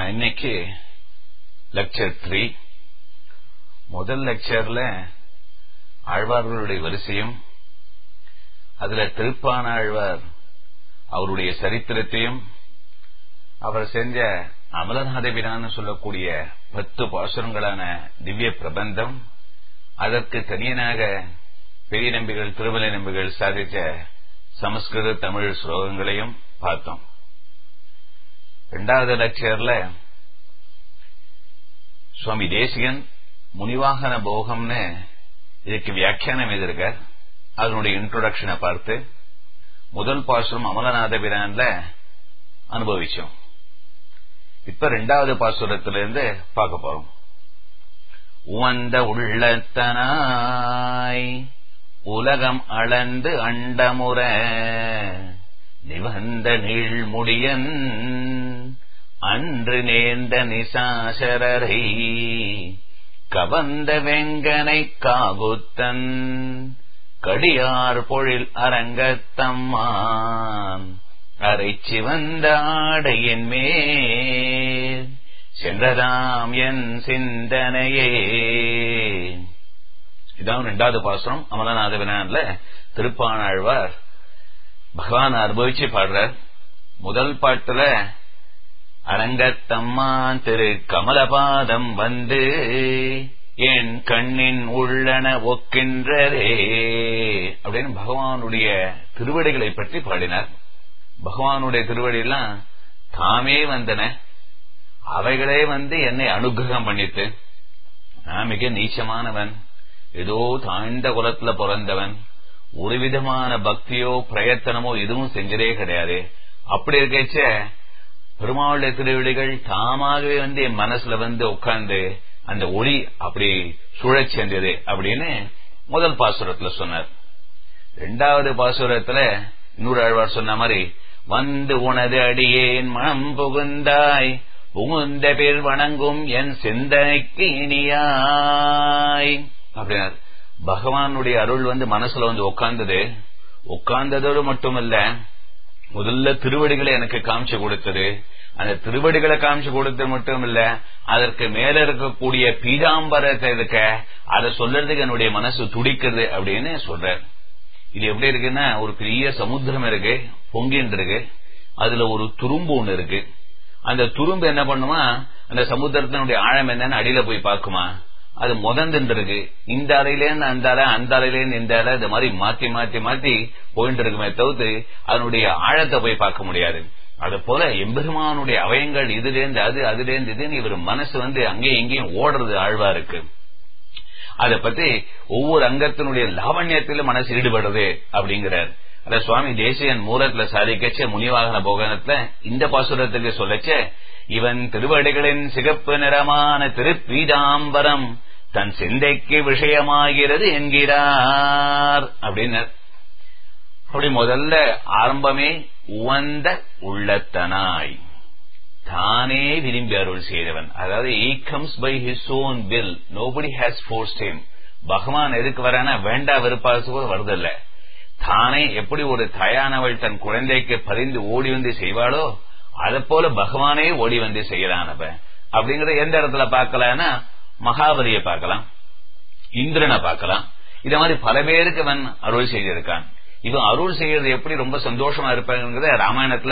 இன்னைக்கு லெக்சர் 3. முதல் லெக்சர்ல ஆழ்வார்களுடைய வரிசையும் அதுல திருப்பான ஆழ்வார் அவருடைய சரித்திரத்தையும் அவர் செஞ்ச அமலநாதபிரான்னு சொல்லக்கூடிய 10 பாசுரங்களான திவ்ய பிரபந்தம், அதற்கு தனியனாக பெரிய நம்பிகள் திருமலை நம்பிகள் சாதித்த சமஸ்கிருத தமிழ் ஸ்லோகங்களையும் பார்த்தோம். இரண்டாவது லெக்சர்ல சுவாமி தேசிகன் முனிவாகன போகம்னு இதுக்கு வியாக்கியானம் எழுதியிருக்கார். அதனுடைய இன்ட்ரோடக்ஷனை பார்த்து முதல் பாசுரம் அமலநாதபிரான்ல அனுபவிச்சோம். இப்ப இரண்டாவது பாசுரத்திலிருந்து பார்க்க போறோம். உவந்த உள்ளத்தனாய் உலகம் அளந்து அண்டமுற நிவந்த நீழ்முடியன் அன்று நேர்ந்த நிசாசரரை கவந்த வெங்கனை காகுத்தன் கடியார் பொழில் அரங்கத்தம்மான் அரை சிவந்த ஆடையின் மேல் சென்றதாம் என் சிந்தனையே. இதான் இரண்டாவது பாசுரம். அமலநாதபிரான்ல திருப்பானாழ்வார் பகவான் அனுபவிச்சு பாடுறார். முதல் பாட்டுல அரங்கத்தம்மான் திரு கமலபாதம் வந்து என் கண்ணின் உள்ளன ஒக்கின்றதே அப்படின்னு பகவானுடைய திருவடிகளை பற்றி பாடினார். பகவானுடைய திருவடியெல்லாம் தாமே வந்தன, அவைகளே வந்து என்னை அனுகிரகம் பண்ணிட்டு, நான் மிக நீச்சமானவன், ஏதோ தாழ்ந்த குலத்துல பிறந்தவன், ஒரு விதமான பக்தியோ பிரயத்தனமோ எதுவும் செஞ்சதே கிடையாது. அப்படி இருக்கச்ச பெருமாளுடைய திருவிழிகள் தாமாகவே வந்து என் மனசுல வந்து உட்கார்ந்து அந்த ஒளி அப்படி சுழற் சென்றது அப்படின்னு முதல் பாசுரத்துல சொன்னார். இரண்டாவது பாசுரத்துல இன்னொரு ஆழ்வார் சொன்ன மாதிரி வந்து உனது அடியேன் மனம் புகுந்தாய் புகுந்த பேர் வணங்கும் என் சிந்தனைக்கு இனியாய் அப்படின்னார். பகவானுடைய அருள் வந்து மனசுல வந்து உட்கார்ந்ததோடு மட்டுமல்ல, முதல்ல திருவடிகளை எனக்கு காமிச்சு கொடுத்தது. அந்த திருவடிகளை காமிச்சு கொடுத்தது மட்டும் இல்ல, அதற்கு மேல இருக்கக்கூடிய பீதாம்பரத்தை இருக்க அதை சொல்றதுக்கு என்னுடைய மனசு துடிக்கிறது அப்படின்னு சொல்ற. இது எப்படி இருக்குன்னா, ஒரு பெரிய சமுத்திரம் இருக்கு, பொங்கின்னு இருக்கு, அதுல ஒரு துரும்பு ஒண்ணு இருக்கு. அந்த துரும்பு என்ன பண்ணுமா, அந்த சமுத்திரத்தினுடைய ஆழம் என்னன்னு அடியில போய் பார்க்குமா, அது முதந்துட்டு இருக்கு. இந்த அறையிலேருந்து அந்த அறை, அந்த அறையிலேருந்து இந்த அறை, இந்த மாதிரி மாத்தி மாத்தி மாத்தி போயிட்டு இருக்குமே தவிர்த்து அதனுடைய ஆழத்தை போய் பார்க்க முடியாது. அது போல எம்பெருமானுடைய அவயங்கள் இதுலேருந்து அது, அதுலேருந்து இதுன்னு இவர் மனசு வந்து அங்கேயும் இங்கேயும் ஓடுறது ஆழ்வா இருக்கு. அதை பத்தி ஒவ்வொரு அங்கத்தினுடைய லாவண்யத்திலும் மனசு ஈடுபடுறது அப்படிங்கிறார். அத சுவாமி தேசிகன் மூலத்துல சாதிக்கச்ச முனிவாகன போகனத்துல இந்த பாசுரத்துக்கு சொல்லச்ச, இவன் திருவடிகளின் சிகப்பு நிறமான திருப்பீதாம்பரம் தன் சிந்தைக்கு விஷயமாகிறது என்கிறார் அப்படின்னு. அப்படி முதல்ல ஆரம்பமே உவந்த உள்ளத்தனாய், தானே விரும்பி அருள் செய்தவன். அதாவது he comes by his own will, nobody has forced him. பகவான் எதுக்கு வரானா வேண்டா வெறுப்பாசு கூட வருதில்ல, தானே எப்படி ஒரு தாயானவள் தன் குழந்தைக்கு பரிந்து ஓடி வந்து செய்வாளோ அதை போல பகவானே ஓடி வந்து செய்யறானவ அப்படிங்கறத எந்த இடத்துல பார்க்கலாம்னா, மகாபலியை பார்க்கலாம், இந்திரனை பார்க்கலாம். இத மாதிரி பல பேருக்கு அவன் அருள் செய்திருக்கான். இவன் அருள் செய்யறது எப்படி ரொம்ப சந்தோஷமா இருப்பாங்கிறத ராமாயணத்துல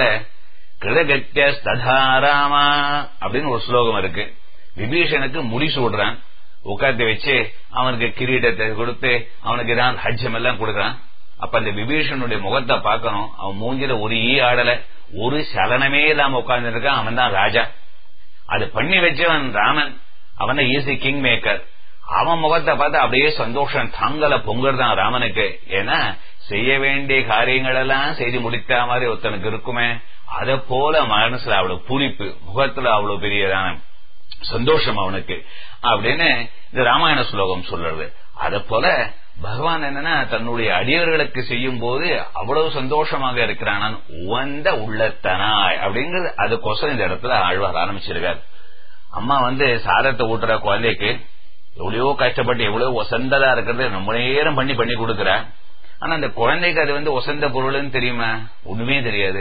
கிருதகத்யஸ்ததாராமா அப்படின்னு ஒரு ஸ்லோகம் இருக்கு. விபீஷனுக்கு முடி சூடுறான், உட்காந்து வச்சு அவனுக்கு கிரீடத்தை கொடுத்து அவனுக்கு ஏதாவது ஹஜ்ஜம் எல்லாம் கொடுக்கறான். அப்ப அந்த விபீஷனுடைய முகத்தை பார்க்கணும், அவன் மூஞ்சில ஒரு ஈ ஆடல, ஒரு சலனமே இல்லாம உட்கார்ந்து இருக்கான். அவன் தான் ராஜா. அது பண்ணி வச்சவன் ராமன், அவன் தான் ஈஸி கிங் மேக்கர். அவன் முகத்தை பார்த்து அப்படியே சந்தோஷம் தாங்கல பொங்கறதான் ராமனுக்கு. ஏன்னா செய்ய வேண்டிய காரியங்கள் எல்லாம் செய்து முடித்த மாதிரி ஒருத்தனுக்கு இருக்குமே, அத போல மனசுல அவ்வளவு பூரிப்பு, முகத்துல அவ்வளவு பெரியதான சந்தோஷம் அவனுக்கு அப்படின்னு இந்த ராமாயண ஸ்லோகம் சொல்றது. அத போல பகவான் என்னன்னா தன்னுடைய அடியவர்களுக்கு செய்யும் போது அவ்வளவு சந்தோஷமாக இருக்கிறான். உவந்த உள்ளத்தனாய் அப்படிங்கிறது அதுக்கோசம் இந்த இடத்துல ஆழ்வார் ஆரம்பிச்சிருக்காரு. அம்மா வந்து சாதத்தை ஊட்டுற குழந்தைக்கு எவ்வளவோ கஷ்டப்பட்டு எவ்வளவு ஒசந்ததா இருக்கிறது ரொம்ப நேரம் பண்ணி கொடுக்கற. ஆனா அந்த குழந்தைக்கு அது வந்து ஒசந்த பொருள்னு தெரியுமா? ஒண்ணுமே தெரியாது.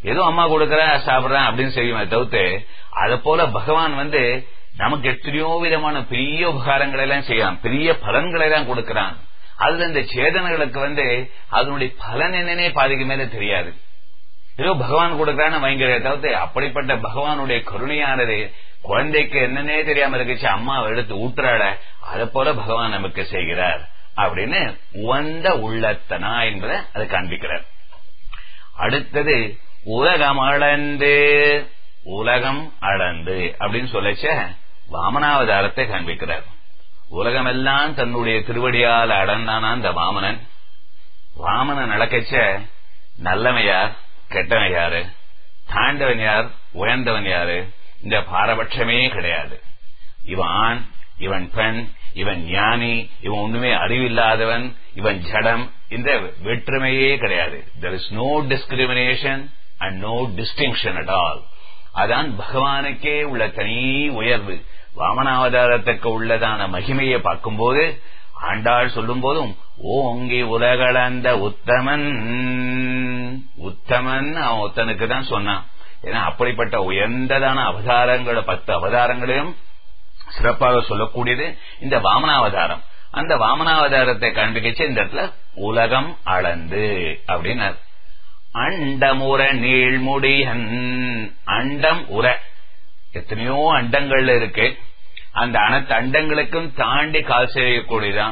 ஏதோ அம்மா கொடுக்கற சாப்பிடுறேன் அப்படின்னு செய்யுமே தவிர்த்து அதை போல பகவான் நமக்கு எத்தனையோ விதமான பெரிய உபகாரங்களை எல்லாம் செய்யலாம், பெரிய பலன்களை எல்லாம் கொடுக்கிறான். அதுல இந்த சேதனைகளுக்கு அதனுடைய பலன் என்னன்னே பாதிக்கு மேல தெரியாது. ஏதோ பகவான் கொடுக்கறான்னு வைங்கிற தவிர்த்து அப்படிப்பட்ட பகவானுடைய கருணையானது குழந்தைக்கு என்னன்னே தெரியாம இருக்குச்சு, அம்மா எடுத்து ஊட்டுறாட அதை போல பகவான் நமக்கு செய்கிறார் அப்படின்னு உவந்த உள்ளத்தனா என்பதை அதை காண்பிக்கிறார். அடுத்தது உலகம் அளந்து, உலகம் அளந்து அப்படின்னு சொல்லச்ச வாமனாவதாரத்தை காண்பிக்கிறார். உலகம் எல்லாம் தன்னுடைய திருவடியால் அடந்தானா இந்த வாமனன். வாமனன் நடக்கச்ச நல்லவன் யார், கெட்டவன் யாரு, தாண்டவன் யார், உயர்ந்தவன் யாரு, இந்த பாரபட்சமே கிடையாது. இவன் ஆண், இவன் பெண், இவன் ஞானி, இவன் ஒண்ணுமே அறிவில்லாதவன், இவன் ஜடம், இந்த வேற்றுமையே கிடையாது. There is no discrimination and no distinction at all. அதான் பகவானுக்கே உள்ள தனி உயர்வு. வாமனாவதாரத்துக்கு உள்ளதான மகிமையை பார்க்கும்போது ஆண்டாள் சொல்லும் போதும் ஓங்கி உலகளந்த உத்தமன், உத்தமன் அவன் ஒத்தனுக்கு தான் சொன்னான். ஏன்னா அப்படிப்பட்ட உயர்ந்ததான அவதாரங்களை 10 அவதாரங்களையும் சிறப்பாக சொல்லக்கூடியது இந்த வாமனாவதாரம். அந்த வாமனாவதாரத்தை காண்பிக்கச்சு இந்த இடத்துல உலகம் அளந்து அப்படின்னு அண்டமுற நீழ்முடியன். அண்டம் உர எத்தனையோ அண்டங்கள்ல இருக்கு, அந்த அனைத்து அண்டங்களுக்கும் தாண்டி கால் செய்யக்கூடியதான்.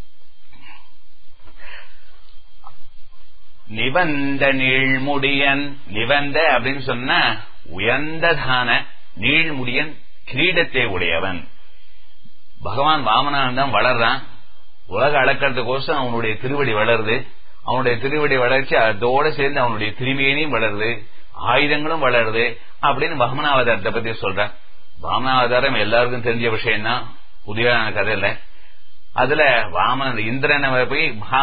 நிவந்த நீழ்முடியன், நிவந்த அப்படின்னு சொன்னா உயர்ந்ததான, நீழ்முடியன் கிரீடத்தை உடையவன். பகவான் வாமனானந்தம் வளர்றான், உலக அளக்கிறதுக்கோசம் அவனுடைய திருவடி வளருது. அவனுடைய திருவடி வளர்ச்சி அதோட சேர்ந்து அவனுடைய திருமேனியும் வளருது, ஆயுதங்களும் வளருது அப்படின்னு வாமனாவதாரத்தை பத்தி சொல்றான். வாமனாவதாரம் எல்லாருக்கும் தெரிஞ்ச விஷயம் தான், புதியான கதை இல்ல. அதுல வாமன இந்திரனை போய்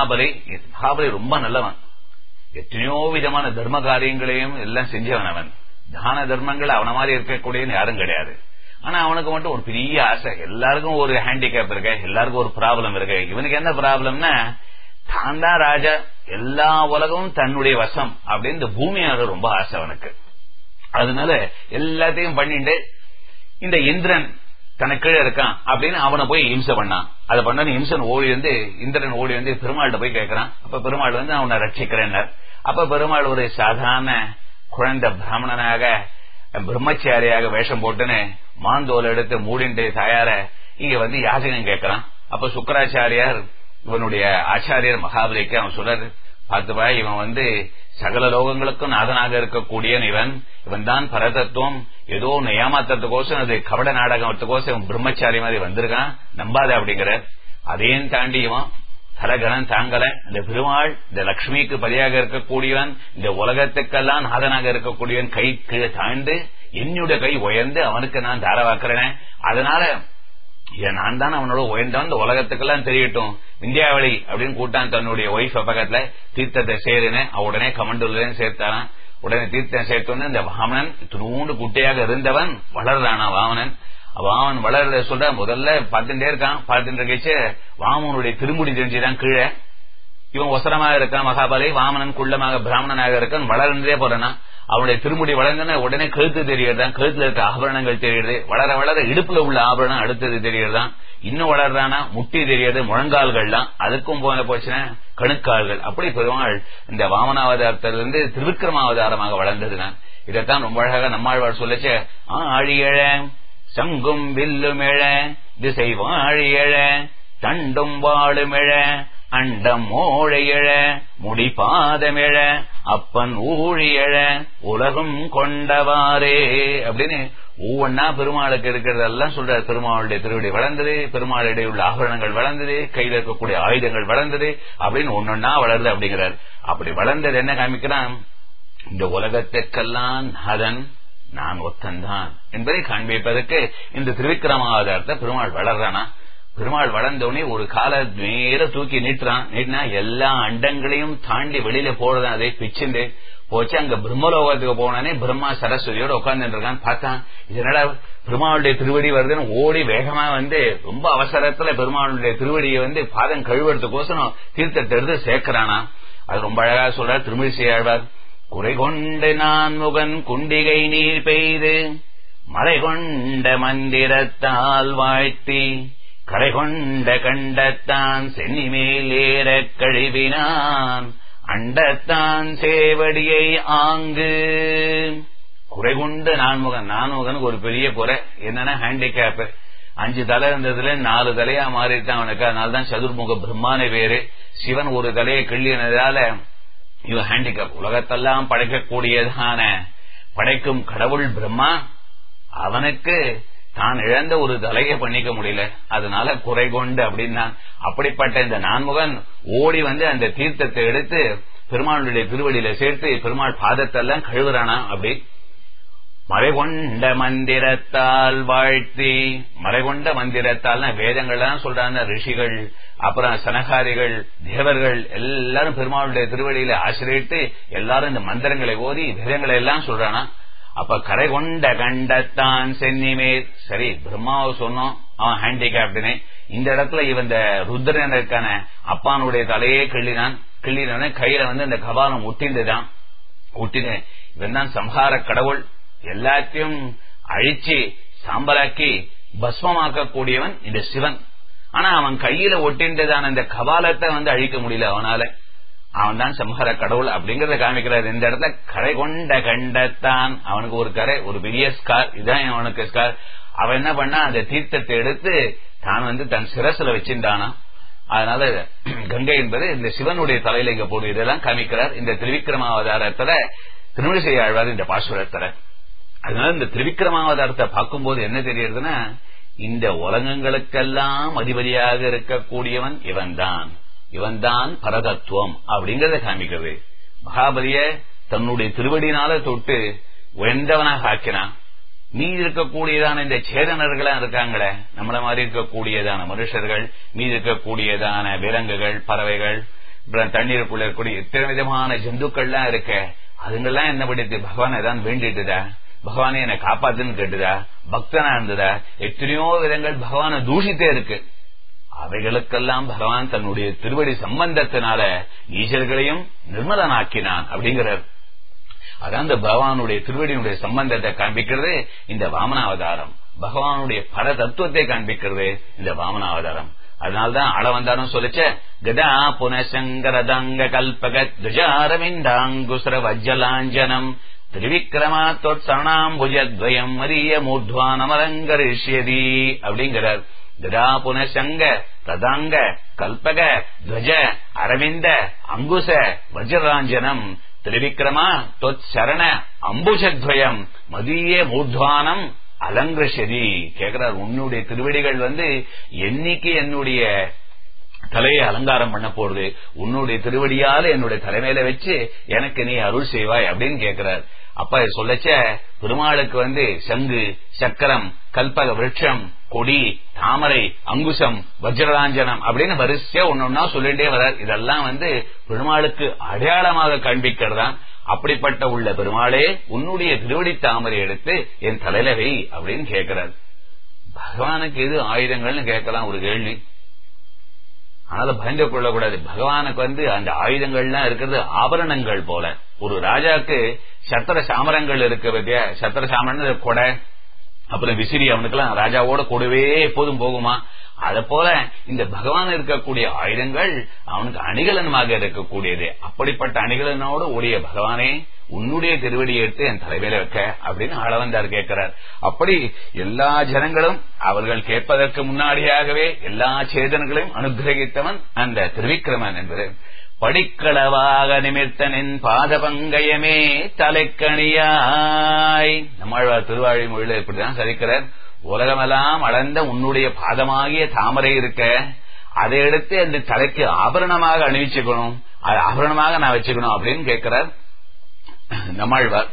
மகாபலி ரொம்ப நல்லவன், எத்தனையோ விதமான தர்ம காரியங்களையும் எல்லாம் செஞ்சவன். அவன் தான தர்மங்கள் அவன மாதிரி இருக்கக்கூடியன்னு யாரும் கிடையாது. ஆனா அவனுக்கு மட்டும் ஒரு பெரிய ஆசை, எல்லாருக்கும் ஒரு ஹேண்டிகேப் இருக்கு, எல்லாருக்கும் ஒரு ப்ராப்ளம் இருக்கு. இவனுக்கு என்ன ப்ராப்ளம்னா தான் தான் ராஜா, எல்லா உலகமும் தன்னுடைய வசம் அப்படின்னு இந்த பூமியால ரொம்ப ஆசை அவனுக்கு. அதனால எல்லாத்தையும் பண்ணிட்டு இந்த இந்திரன் தனக்கு கீழே இருக்கான் அப்படின்னு அவனை போய் இம்சை பண்ணான். அதை பண்ண இம்சன் இந்திரன் ஓடி வந்து பெருமாள்கிட்ட போய் கேட்கிறான். அப்ப பெருமாள் அவனை ரட்சிக்கிறேன். அப்ப பெருமாள் ஒரு சாதாரண குழந்தை பிராமணனாக பிரம்மச்சாரியாக வேஷம் போட்டுன்னு மாந்தோல் எடுத்து மூடிண்டு தயார இங்க யாஜகம் கேட்கிறான். அப்ப சுக்கராச்சாரியார் இவனுடைய ஆச்சாரியர் மகாபலிக்கு அவன் சொல்றாரு, பார்த்துப்பா இவன் சகல லோகங்களுக்கும் நாதனாக இருக்கக்கூடியவன், இவன் தான் பரதத்துவம், ஏதோ ஒன்னு ஏமாத்துறதுக்கோசம் அது கபட நாடகத்துக்கோசம் பிரம்மச்சாரி மாதிரி வந்திருக்கான், நம்பாத அப்படிங்கிற. அதையும் தாண்டி இவன் கலகலன் தாங்கல, இந்த பெருமாள் இந்த லட்சுமிக்கு பதியாக இருக்கக்கூடியவன், இந்த உலகத்துக்கெல்லாம் நாதனாக இருக்கக்கூடியவன் கை கீழே தாழ்ந்து என்னுடைய கை உயர்ந்து அவனுக்கு நான் தாரவாக்குறேன். அதனால நான் தான் அவனோட உயர்ந்தவன், இந்த உலகத்துக்கெல்லாம் தெரியட்டும். இந்தியாவளி அப்படின்னு கூட்டான் தன்னுடைய ஒய்ஃப் பக்கத்துல தீர்த்தத்தை சேருன்னு உடனே கமண்டூர்ல சேர்த்தாரான். உடனே தீர்த்தம் சேர்த்தோன்னு இந்த வாமனன் துணூண்டு குட்டையாக இருந்தவன் வளர்றானா. வாமன் வளர்றத சொல்ற முதல்ல பார்த்துட்டே இருக்கான். பார்த்துட்டு கழிச்சு வாமனுடைய திருமுடி தெரிஞ்சுதான் கீழே. இவன் ஒசரமாக இருக்கான் மகாபலி, வாமனன் குள்ளமாக பிராமணனாக இருக்கான், வளர்ந்தே போறானா. அவனுடைய திருமுடி வளர்ந்தன உடனே கழுத்து தெரியறதான், கழுத்துல இருக்க ஆபரணங்கள் தெரியுது. வளர வளர இடுப்புல உள்ள ஆபரணம் அடுத்தது தெரியறதான். இன்னும் வளர்றானா முட்டி தெரியாது, முழங்கால்கள்லாம் அதுக்கும் போச்சுன்னா கணுக்கால்கள். அப்படி பெருமாள் இந்த வாமனாவதாரத்திலிருந்து திருவிக்கிரமாவதாரமாக வளர்ந்ததுதான். இதைத்தான் ரொம்ப அழகாக நம்மாழ்வார் சொல்லச்ச ஆழியழ சங்கும் வில்லுமெழ திசை வாழியழ தண்டும் வாழுமெழ அண்டம் ஓழையழ முடிபாதமெழ அப்பன் ஊழியழ உலகம் கொண்டவாரே அப்படின்னு ஒவ்வொன்னா பெருமாளுக்கு இருக்கிறதெல்லாம் சொல்ற. பெருமாளுடைய திருவடி வளர்ந்தது, பெருமாளுடைய உள்ள ஆபரணங்கள் வளர்ந்தது, கையில் இருக்கக்கூடிய ஆயுதங்கள் வளர்ந்தது அப்படின்னு ஒன்னொன்னா வளருது அப்படிங்கிறார். அப்படி வளர்ந்தது என்ன காமிக்கிறான், இந்த உலகத்திற்கெல்லாம் நாதன் நான் ஒத்தன்தான் என்பதை காண்பிப்பதற்கு இந்த திருவிக்கிரமாவதாரத்தை பெருமாள் வளர்றானா. பெருமாள் வளர்ந்தோடனே ஒரு கால நேர தூக்கி நீட்டினா எல்லா அண்டங்களையும் தாண்டி வெளியில போறதான். அதை பிச்சுண்டு போச்சு. அங்க பிரம்மலோகத்துக்கு போனானே பிரம்மா சரஸ்வதியோட உட்கார்ந்து இருக்கான்னு பார்த்தான். இதனால பெருமாளுடைய திருவடி வருதுன்னு ஓடி வேகமா ரொம்ப அவசரத்துல பெருமாளுடைய திருவடியை பாதம் கழுவுறதுக்கோசரம் தீர்த்தத்தை எடுத்து சேர்க்கிறானா. அது ரொம்ப அழகா சொல்றார் திருமிழிசை ஆழ்வார். குறை கொண்டு நான் முகன் குண்டிகை நீர் பெய்து மறை கொண்ட மந்திரத்தால் வாழ்த்தி கரை கொண்ட கண்டத்தான் சென்னிமேல் ஏறக் கழுவினான் அண்டத்தான் சேவடியை ஆங்கு. குறை கொண்டு நான்முகனுக்கு ஒரு பெரிய குறை என்னன்னா ஹேண்டிகேப். 5 தலை இருந்ததுல 4 தலையா மாறிட்டான் அவனுக்கு. அதனால்தான் சதுர்முக பிரம்மானே பேரு. சிவன் ஒரு தலையை கிள்ளினதால இவன் ஹேண்டிகேப். உலகத்தெல்லாம் படைக்கக்கூடியதான படைக்கும் கடவுள் பிரம்மா அவனுக்கு தான் இழந்த ஒரு தலையை பண்ணிக்க முடியல. அதனால குறை கொண்டு அப்படின்னா அப்படிப்பட்ட இந்த நான்முகன் ஓடி வந்து அந்த தீர்த்தத்தை எடுத்து பெருமாளுடைய திருவடியில சேர்த்து பெருமாள் பாதத்தெல்லாம் கழுவுறானா. அப்படி மறை கொண்ட மந்திரத்தால் வாழ்த்தி, மறை கொண்ட மந்திரத்தால் வேதங்கள்லாம் சொல்றாங்க. ரிஷிகள் அப்புறம் சனகாதிகள் தேவர்கள் எல்லாரும் பெருமாளுடைய திருவடியில ஆசிரியட்டு எல்லாரும் இந்த மந்திரங்களை ஓதி வேதங்களை எல்லாம் சொல்றானா. அப்ப கரை கொண்ட கண்டத்தான் சென்னிமேல். சரி, பிரம்மாவை சொன்னோம் அவன் ஹேண்டிகேப்டுனே. இந்த இடத்துல இவன் இந்த ருத்ரன் இருக்கான அப்பானுடைய தலையே கிள்ளினான கையில வந்து இந்த கபாலம் ஒட்டிண்டுதான். ஒட்டினேன் இவன் தான் சம்ஹார கடவுள். எல்லாத்தையும் அழிச்சு சாம்பலாக்கி பஸ்மமாக்க கூடியவன் இந்த சிவன். ஆனா அவன் கையில ஒட்டின்றதான இந்த கபாலத்தை வந்து அழிக்க முடியல அவனால. அவன் தான் சம்ஹார கடவுள் அப்படிங்கறத காமிக்கிறார். இந்த இடத்துல கரை கொண்ட கண்டத்தான் அவனுக்கு ஒரு கரை, ஒரு பெரிய ஸ்கார். இதுதான் அவனுக்கு ஸ்கார். அவன் என்ன பண்ணா அந்த தீர்த்தத்தை எடுத்து தான் வந்து தன் சிரசுல வச்சிருந்தானா. அதனால கங்கை என்பது இந்த சிவனுடைய தலையில இங்க போடு. இதெல்லாம் காமிக்கிறார் இந்த திரிவிக்ரமாவதாரத்துல திருமிழிசை ஆழ்வார் இந்த பாசுரத்துல. அதனால இந்த திரிவிக்ரமாவதாரத்தை பார்க்கும்போது என்ன தெரியுதுன்னா இந்த உலகங்களுக்கெல்லாம் அதிபதியாக இருக்கக்கூடியவன் இவன்தான் பரதத்துவம் அப்படிங்கறத காமிக்கிறது. மகாபலிய தன்னுடைய திருவடினால தொட்டு உயர்ந்தவனாக ஆக்கினான். மீதி இருக்கக்கூடியதான இந்த சேதனர்களா இருக்காங்களே, நம்மள மாதிரி இருக்கக்கூடியதான மனுஷர்கள், மீதி இருக்கக்கூடியதான விலங்குகள், பறவைகள், தண்ணீருக்குள்ள இருக்கக்கூடிய எத்தனை விதமான ஜந்துக்கள்லாம் இருக்க, அதுங்கெல்லாம் என்ன படித்து பகவான் ஏதாவது வேண்டிட்டுதா, பகவானே என்னை காப்பாத்துன்னு கேட்டுதா, பக்தனா இருந்ததா, எத்தனையோ விதங்கள் பகவான தூஷித்தே இருக்கு. அவைகளுக்கெல்லாம் பகவான் தன்னுடைய திருவடி சம்பந்தத்தினால ஈஸ்வர்களையும் நிர்மலனாக்கினான் அப்படிங்கிறார். அதான் இந்த பகவானுடைய திருவடியினுடைய சம்பந்தத்தை காண்பிக்கிறது இந்த வாமனாவதாரம். பகவானுடைய பர தத்துவத்தை காண்பிக்கிறது இந்த வாமனாவதாரம். அதனால்தான் ஆளவந்தாரம் சொல்லிச்ச கதா புனசங்கரதங்க கல்பக துஜாரவிந்தாங்குஸ்ர வஜ்ஜலாஞ்சனம் திரிவிக்ரமா தொற்சரணாம்புஜத்வயம் மரிய மூர்த்வானமலங்கரிஷ்யதி அப்படிங்கிறார். கதா புனசங்க ததாங்க கல்பக துவஜ அரவிந்த அங்குச வஜ்ரலாஞ்சனம் திரிவிக்ரமா தொற்சரண அம்புஜத்வயம் மதிய மூர்த்வானம் அலங்கிருஷதி கேட்கிறார். உன்னுடைய திருவடிகள் வந்து என்னைக்கு என்னுடைய தலையை அலங்காரம் பண்ண போறது, உன்னுடைய திருவடியால என்னுடைய தலைமையில வச்சு எனக்கு நீ அருள் செய்வாய் அப்படின்னு கேட்கிறார். அப்ப சொல்லச்ச பெருமாளுக்கு வந்து சங்கு சக்கரம் கல்பக விருட்சம் கொடி தாமரை அங்குசம் வஜ்ரலாஞ்சனம் அப்படின்னு வரிசையா ஒன்னொன்னா சொல்லிட்டே வர்றார். இதெல்லாம் வந்து பெருமாளுக்கு அடையாளமாக காண்பிக்கிறதான். அப்படிப்பட்ட உள்ள பெருமாளே உன்னுடைய திருவடி தாமரை எடுத்து என் தலையில வை அப்படின்னு கேட்கிறார். பகவானுக்கு எது ஆயுதங்கள்னு கேட்கலாம் ஒரு கேள்வி. அதனால பயந்து கொள்ளக்கூடாது. பகவானுக்கு வந்து அந்த ஆயுதங்கள்லாம் இருக்கிறது ஆபரணங்கள் போல. ஒரு ராஜாக்கு சத்திர சாமரங்கள் இருக்க பத்தியா, சத்திர சாமரன் கொடை அப்புறம் விசிறி, அவனுக்கெல்லாம் ராஜாவோட கூடவே எப்போதும் போகுமா. அத போல இந்த பகவான் இருக்கக்கூடிய ஆயுதங்கள் அவனுக்கு அணிகலனமாக இருக்கக்கூடியது. அப்படிப்பட்ட அணிகலனோடு உடைய பகவானே உன்னுடைய திருவடியை எடுத்து என் தலைமையில வைக்க அப்படின்னு ஆளவந்தார் கேட்கிறார். அப்படி எல்லா ஜனங்களும் அவர்கள் கேட்பதற்கு முன்னாடியாகவே எல்லா சேதனங்களையும் அனுகிரகித்தவன் அந்த திரிவிக்ரமன் என்பது. படிக்களவாக நிமிர்த்தனின் பாத பங்கயமே தலைக்கணியாய். நம்மாழ்வார் திருவாழி மொழியில இப்படிதான் சரிக்கிறார். உலகமெல்லாம் அளந்த உன்னுடைய பாதமாகிய தாமரை இருக்க, அதை எடுத்து அந்த தலைக்கு ஆபரணமாக அணிவிச்சுக்கணும், அது ஆபரணமாக நான் வச்சுக்கணும் அப்படின்னு கேட்கிறார் நம்மாழ்வார்.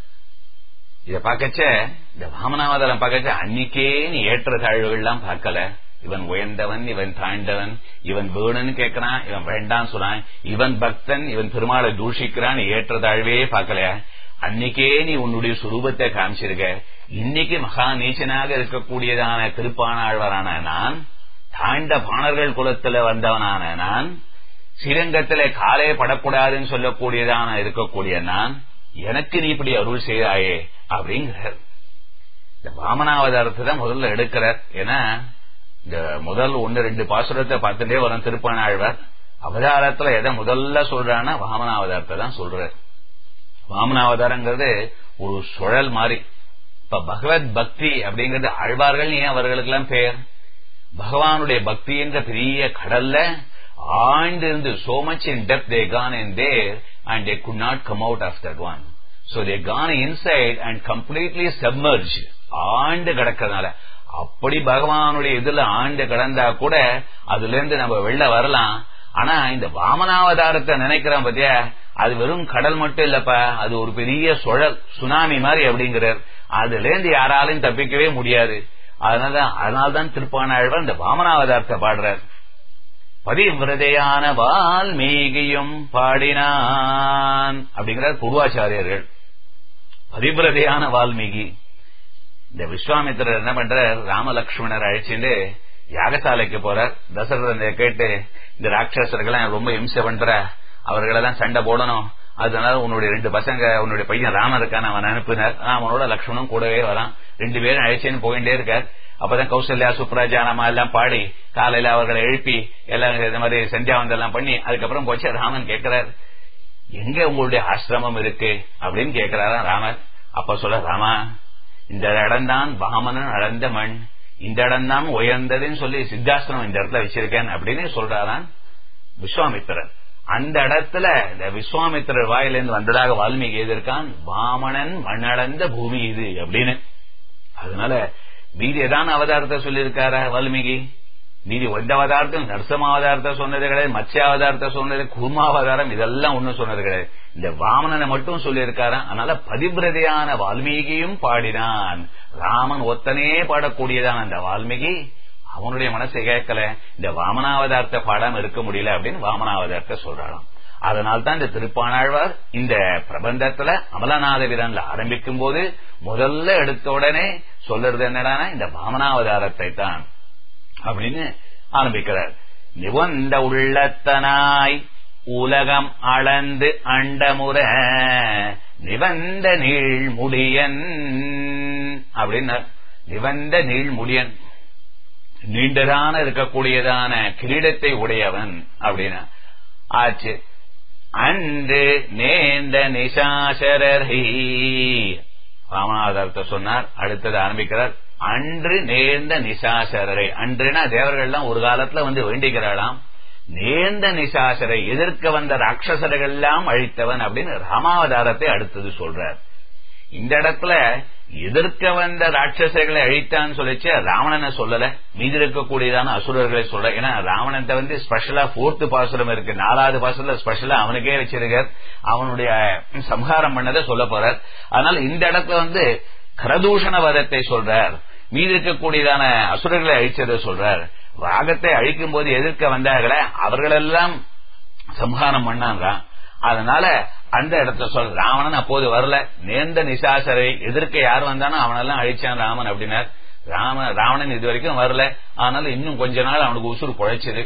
இத பாக்கச்ச இந்த வாமனாவதாரம் பாக்கச்ச அன்னைக்கே நீ ஏற்ற தாழ்வுகள்லாம் பார்க்கல. இவன் உயர்ந்தவன், இவன் தாழ்ந்தவன், இவன் வேணும்னு கேட்கிறான், இவன் வேண்டான்னு சொல்றான், இவன் பக்தன், இவன் பெருமாளை தூஷிக்கிறான், ஏற்ற தாழ்வே பார்க்கல. அன்னைக்கே நீ உன்னுடைய சுரூபத்தை காமிச்சிருக்க. இன்னைக்கு மகா நீச்சனாக இருக்கக்கூடியதான திருப்பாணாழ்வாரான நான், தாழ்ந்த பாணர்கள் குலத்துல வந்தவனான நான், ஸ்ரீரங்கத்திலே காலே படக்கூடாதுன்னு சொல்லக்கூடியதான இருக்கக்கூடிய நான், எனக்கு நீ இப்படி அருள் செய்தாயே அப்படிங்கிறார். இந்த வாமனாவதாரத்தை தான் முதல்ல எடுக்கிறார். ஏன்னா இந்த முதல் 1-2 பாசுரத்தை பார்த்துட்டே வரும் திருப்பாணாழ்வார். அவதாரத்துல எதை முதல்ல சொல்றான்னா வாமனாவதாரத்தை தான் சொல்றார். வாமனாவதாரங்கிறது ஒரு சுழல் மாதிரி. இப்ப பகவத் பக்தி அப்படிங்கிறது ஆழ்வார்கள் ஏன் அவர்களுக்கு எல்லாம் பெயர்? பகவானுடைய பக்தி என்ற பெரிய கடல்ல ஆழ்ந்து இருந்து so much in depth they gone in there and they could not come out of that one. So they gone inside and completely submerged. ஆண்டு கிடக்கிறதுனால அப்படி பகவானுடைய இதுல ஆண்டு கிடந்தா கூட அதுல இருந்து நம்ம வெளில வரலாம். ஆனா இந்த வாமனாவதாரத்தை நினைக்கிறோம் பத்தியா, அது வெறும் கடல் மட்டும் இல்லப்பா, அது ஒரு பெரிய சுழல் சுனாமி மாதிரி அப்படிங்கிறார். அதுல இருந்து யாராலையும் தப்பிக்கவே முடியாது. அதனால்தான் திருப்பாணாழ்வார் இந்த வாமனாவதாரத்தை பாடுறார். பதிவிரதையான வால்மீகியும் பாடினான் அப்படிங்கிறார் பூர்வாச்சாரியர்கள். பதிவிரதையான வால்மீகி. இந்த விஸ்வாமித்திரர் என்ன பண்றார், ராமலக்ஷ்மணர் அழைச்சிட்டு யாகசாலைக்கு போறார். தசரதனை கேட்டு இந்த ராட்சசர்கள் ரொம்ப இம்சை பண்ற, அவர்களெல்லாம் சண்டை போடணும், அதனால உன்னுடைய 2 பசங்க, உன்னுடைய பையன் ராமன் இருக்கான், அவன் அனுப்பினார். ராமனோட லக்ஷ்மணும் கூடவே வரான். 2 பேரும் அழைச்சேன்னு போயிட்டே இருக்கார். அப்பதான் கௌசல்யா சுப்ராஜானமா எல்லாம் பாடி காலையில அவர்களை எழுப்பி எல்லாம் இந்த மாதிரி சந்தியாவந்தெல்லாம் பண்ணி அதுக்கப்புறம் போச்சு. ராமன் கேட்கிறார், எங்க உங்களுடைய ஆசிரமம் இருக்கு அப்படின்னு கேட்கிறாராம் ராமர். அப்ப சொல்ல, ராமா இந்த இடம்தான் வாமனன் அளந்த மண், இந்த இடம் தான் உயர்ந்ததுன்னு சொல்லி சித்தாஸ்திரம் இந்த இடத்துல வச்சிருக்கேன் அப்படின்னு சொல்றாரான் விஸ்வாமித்திரர். அந்த இடத்துல இந்த விஸ்வாமித்திரர் வாயிலிருந்து வந்ததாக வால்மீகி எதிர்க்கான், வாமனன் மண்ணளந்த பூமி இது அப்படின்னு. அதனால மீதி ஏதான அவதாரத்தை சொல்லியிருக்காரா வால்மீகி? மீதி எந்த அவதாரத்தையும் நரசிம்மாவதாரத்தை சொன்னது கிடையாது, மத்ஸ்யாவதாரத்தை சொன்னது, கூர்மாவதாரம் இதெல்லாம் ஒன்னும் சொன்னது கிடையாது. இந்த வாமனனை மட்டும் சொல்லியிருக்காரா. அதனால பதிவிரதையான வால்மீகியும் பாடினான். ராமன் ஒத்தனே பாடக்கூடியதான அந்த வால்மீகி அவனுடைய மனசை கேட்கல, இந்த வாமனாவதாரத்தை பாடாம இருக்க முடியல அப்படின்னு வாமனாவதாரத்தை சொல்றாராம். அதனால்தான் இந்த திருப்பாணாழ்வார் இந்த பிரபந்தத்துல அமலநாத வீரன்ல ஆரம்பிக்கும் போது முதல்ல எடுத்த உடனே சொல்றது என்னடானா இந்த வாமனாவதாரத்தை தான் அப்படின்னு ஆரம்பிக்கிறார். நிவந்த உள்ளத்தனாய் உலகம் அளந்து அண்டமுற நிவந்த நீழ்முடியன் அப்படின்னார். நிவந்த நீழ்முடியன், நீண்டதான இருக்கக்கூடியதான கிரீடத்தை உடையவன் அப்படின்னா ஆச்சு. அன்று நேர்ந்த நிசாசரர்ஹி வாமனாவதாரத்தை சொன்னார். அடுத்தது ஆரம்பிக்கிறார், அன்று நேர்ந்த நிசாசரரை. அன்றுனா தேவர்கள் எல்லாம் ஒரு காலத்துல வந்து வேண்டிக்கிறாளாம். நேர்ந்த நிசாசரை எதிர்க்க வந்த ராட்சசர்கள் எல்லாம் அழித்தவன் அப்படின்னு ராமாவதாரத்தை அடுத்தது சொல்றார். இந்த இடத்துல எதிர்க்க வந்த ராட்சசர்களை அழித்தான்னு சொல்லிச்சு ராவணனை சொல்லல, மீதி இருக்கக்கூடியதான அசுரர்களை சொல்ல. ஏன்னா ராவணத்தை வந்து ஸ்பெஷலா 4th பாசுரம் இருக்கு, 4வது பாசுரத்துல ஸ்பெஷலா அவனுக்கே வச்சிருக்கார், அவனுடைய சம்ஹாரம் பண்ணதை சொல்ல போறார். அதனால இந்த இடத்துல வந்து கரதூஷண வதத்தை சொல்றார், மீதி இருக்கக்கூடியதான அசுரர்களை அழிச்சதை சொல்றார். ராகத்தை அழிக்கும் போது எதிர்க்க வந்தார்களே அவர்களெல்லாம் சம்ஹாரம் பண்ணாங்க. அதனால அந்த இடத்துல சொல்ற ராவணன் அப்போது வரல, நேர்ந்த நிசாசரை எதிர்க்க யார் வந்தானோ அவனெல்லாம் அழிச்சான் ராமன் அப்படின்னார். ராவணன் இது வரைக்கும் வரல, ஆனாலும் இன்னும் கொஞ்ச நாள் அவனுக்கு உசுறு குழைச்சது.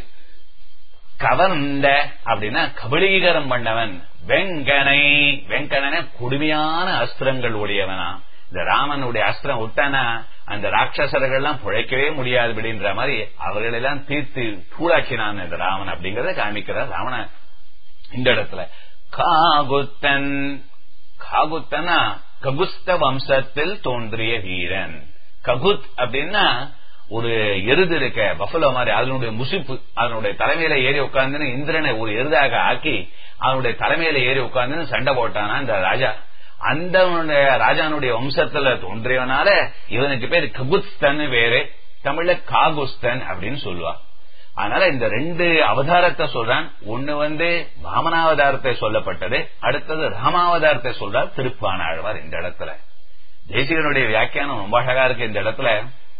கவர்ந்த அப்படின்னா கபலீகரம் பண்ணவன். வெங்கனை, வெங்கடனை கொடுமையான அஸ்திரங்கள் உடையவனா. இந்த ராமனுடைய அஸ்திரம் விட்டானா அந்த ராட்சசர்கள் எல்லாம் பிழைக்கவே முடியாது அப்படின்ற மாதிரி அவர்களெல்லாம் தீர்த்து தூளாக்கினான் இந்த ராமன் அப்படிங்கறத காமிக்கிறார் ராவண இந்த இடத்துல. காகுத்தன், காகுத்தனா ககுஸ்த வம்சத்தில் தோன்றிய வீரன். ககுத் அப்படின்னா ஒரு எருது இருக்க பஃபலோ மாதிரி, அதனுடைய முசிப்பு அதனுடைய தலைமையில ஏறி உட்கார்ந்து இந்திரனை ஒரு எருதாக ஆக்கி அவனுடைய தலைமையில ஏறி உட்கார்ந்து சண்டை போட்டானா இந்த ராஜா. அந்த ராஜானுடைய வம்சத்துல தோன்றியவனால இவனுக்கு பேர் ககுஸ்தன், வேறு தமிழ்ல காகுஸ்தன் அப்படின்னு சொல்லுவா. அதனால இந்த 2 அவதாரத்தை சொல்றான். ஒண்ணு வந்து வாமனாவதாரத்தை சொல்லப்பட்டது, அடுத்தது ராமாவதாரத்தை சொல்றார் திருப்பாணாழ்வார். இந்த இடத்துல தேசிகனுடைய வியாக்கியானம் ரொம்ப அழகா இருக்கு. இந்த இடத்துல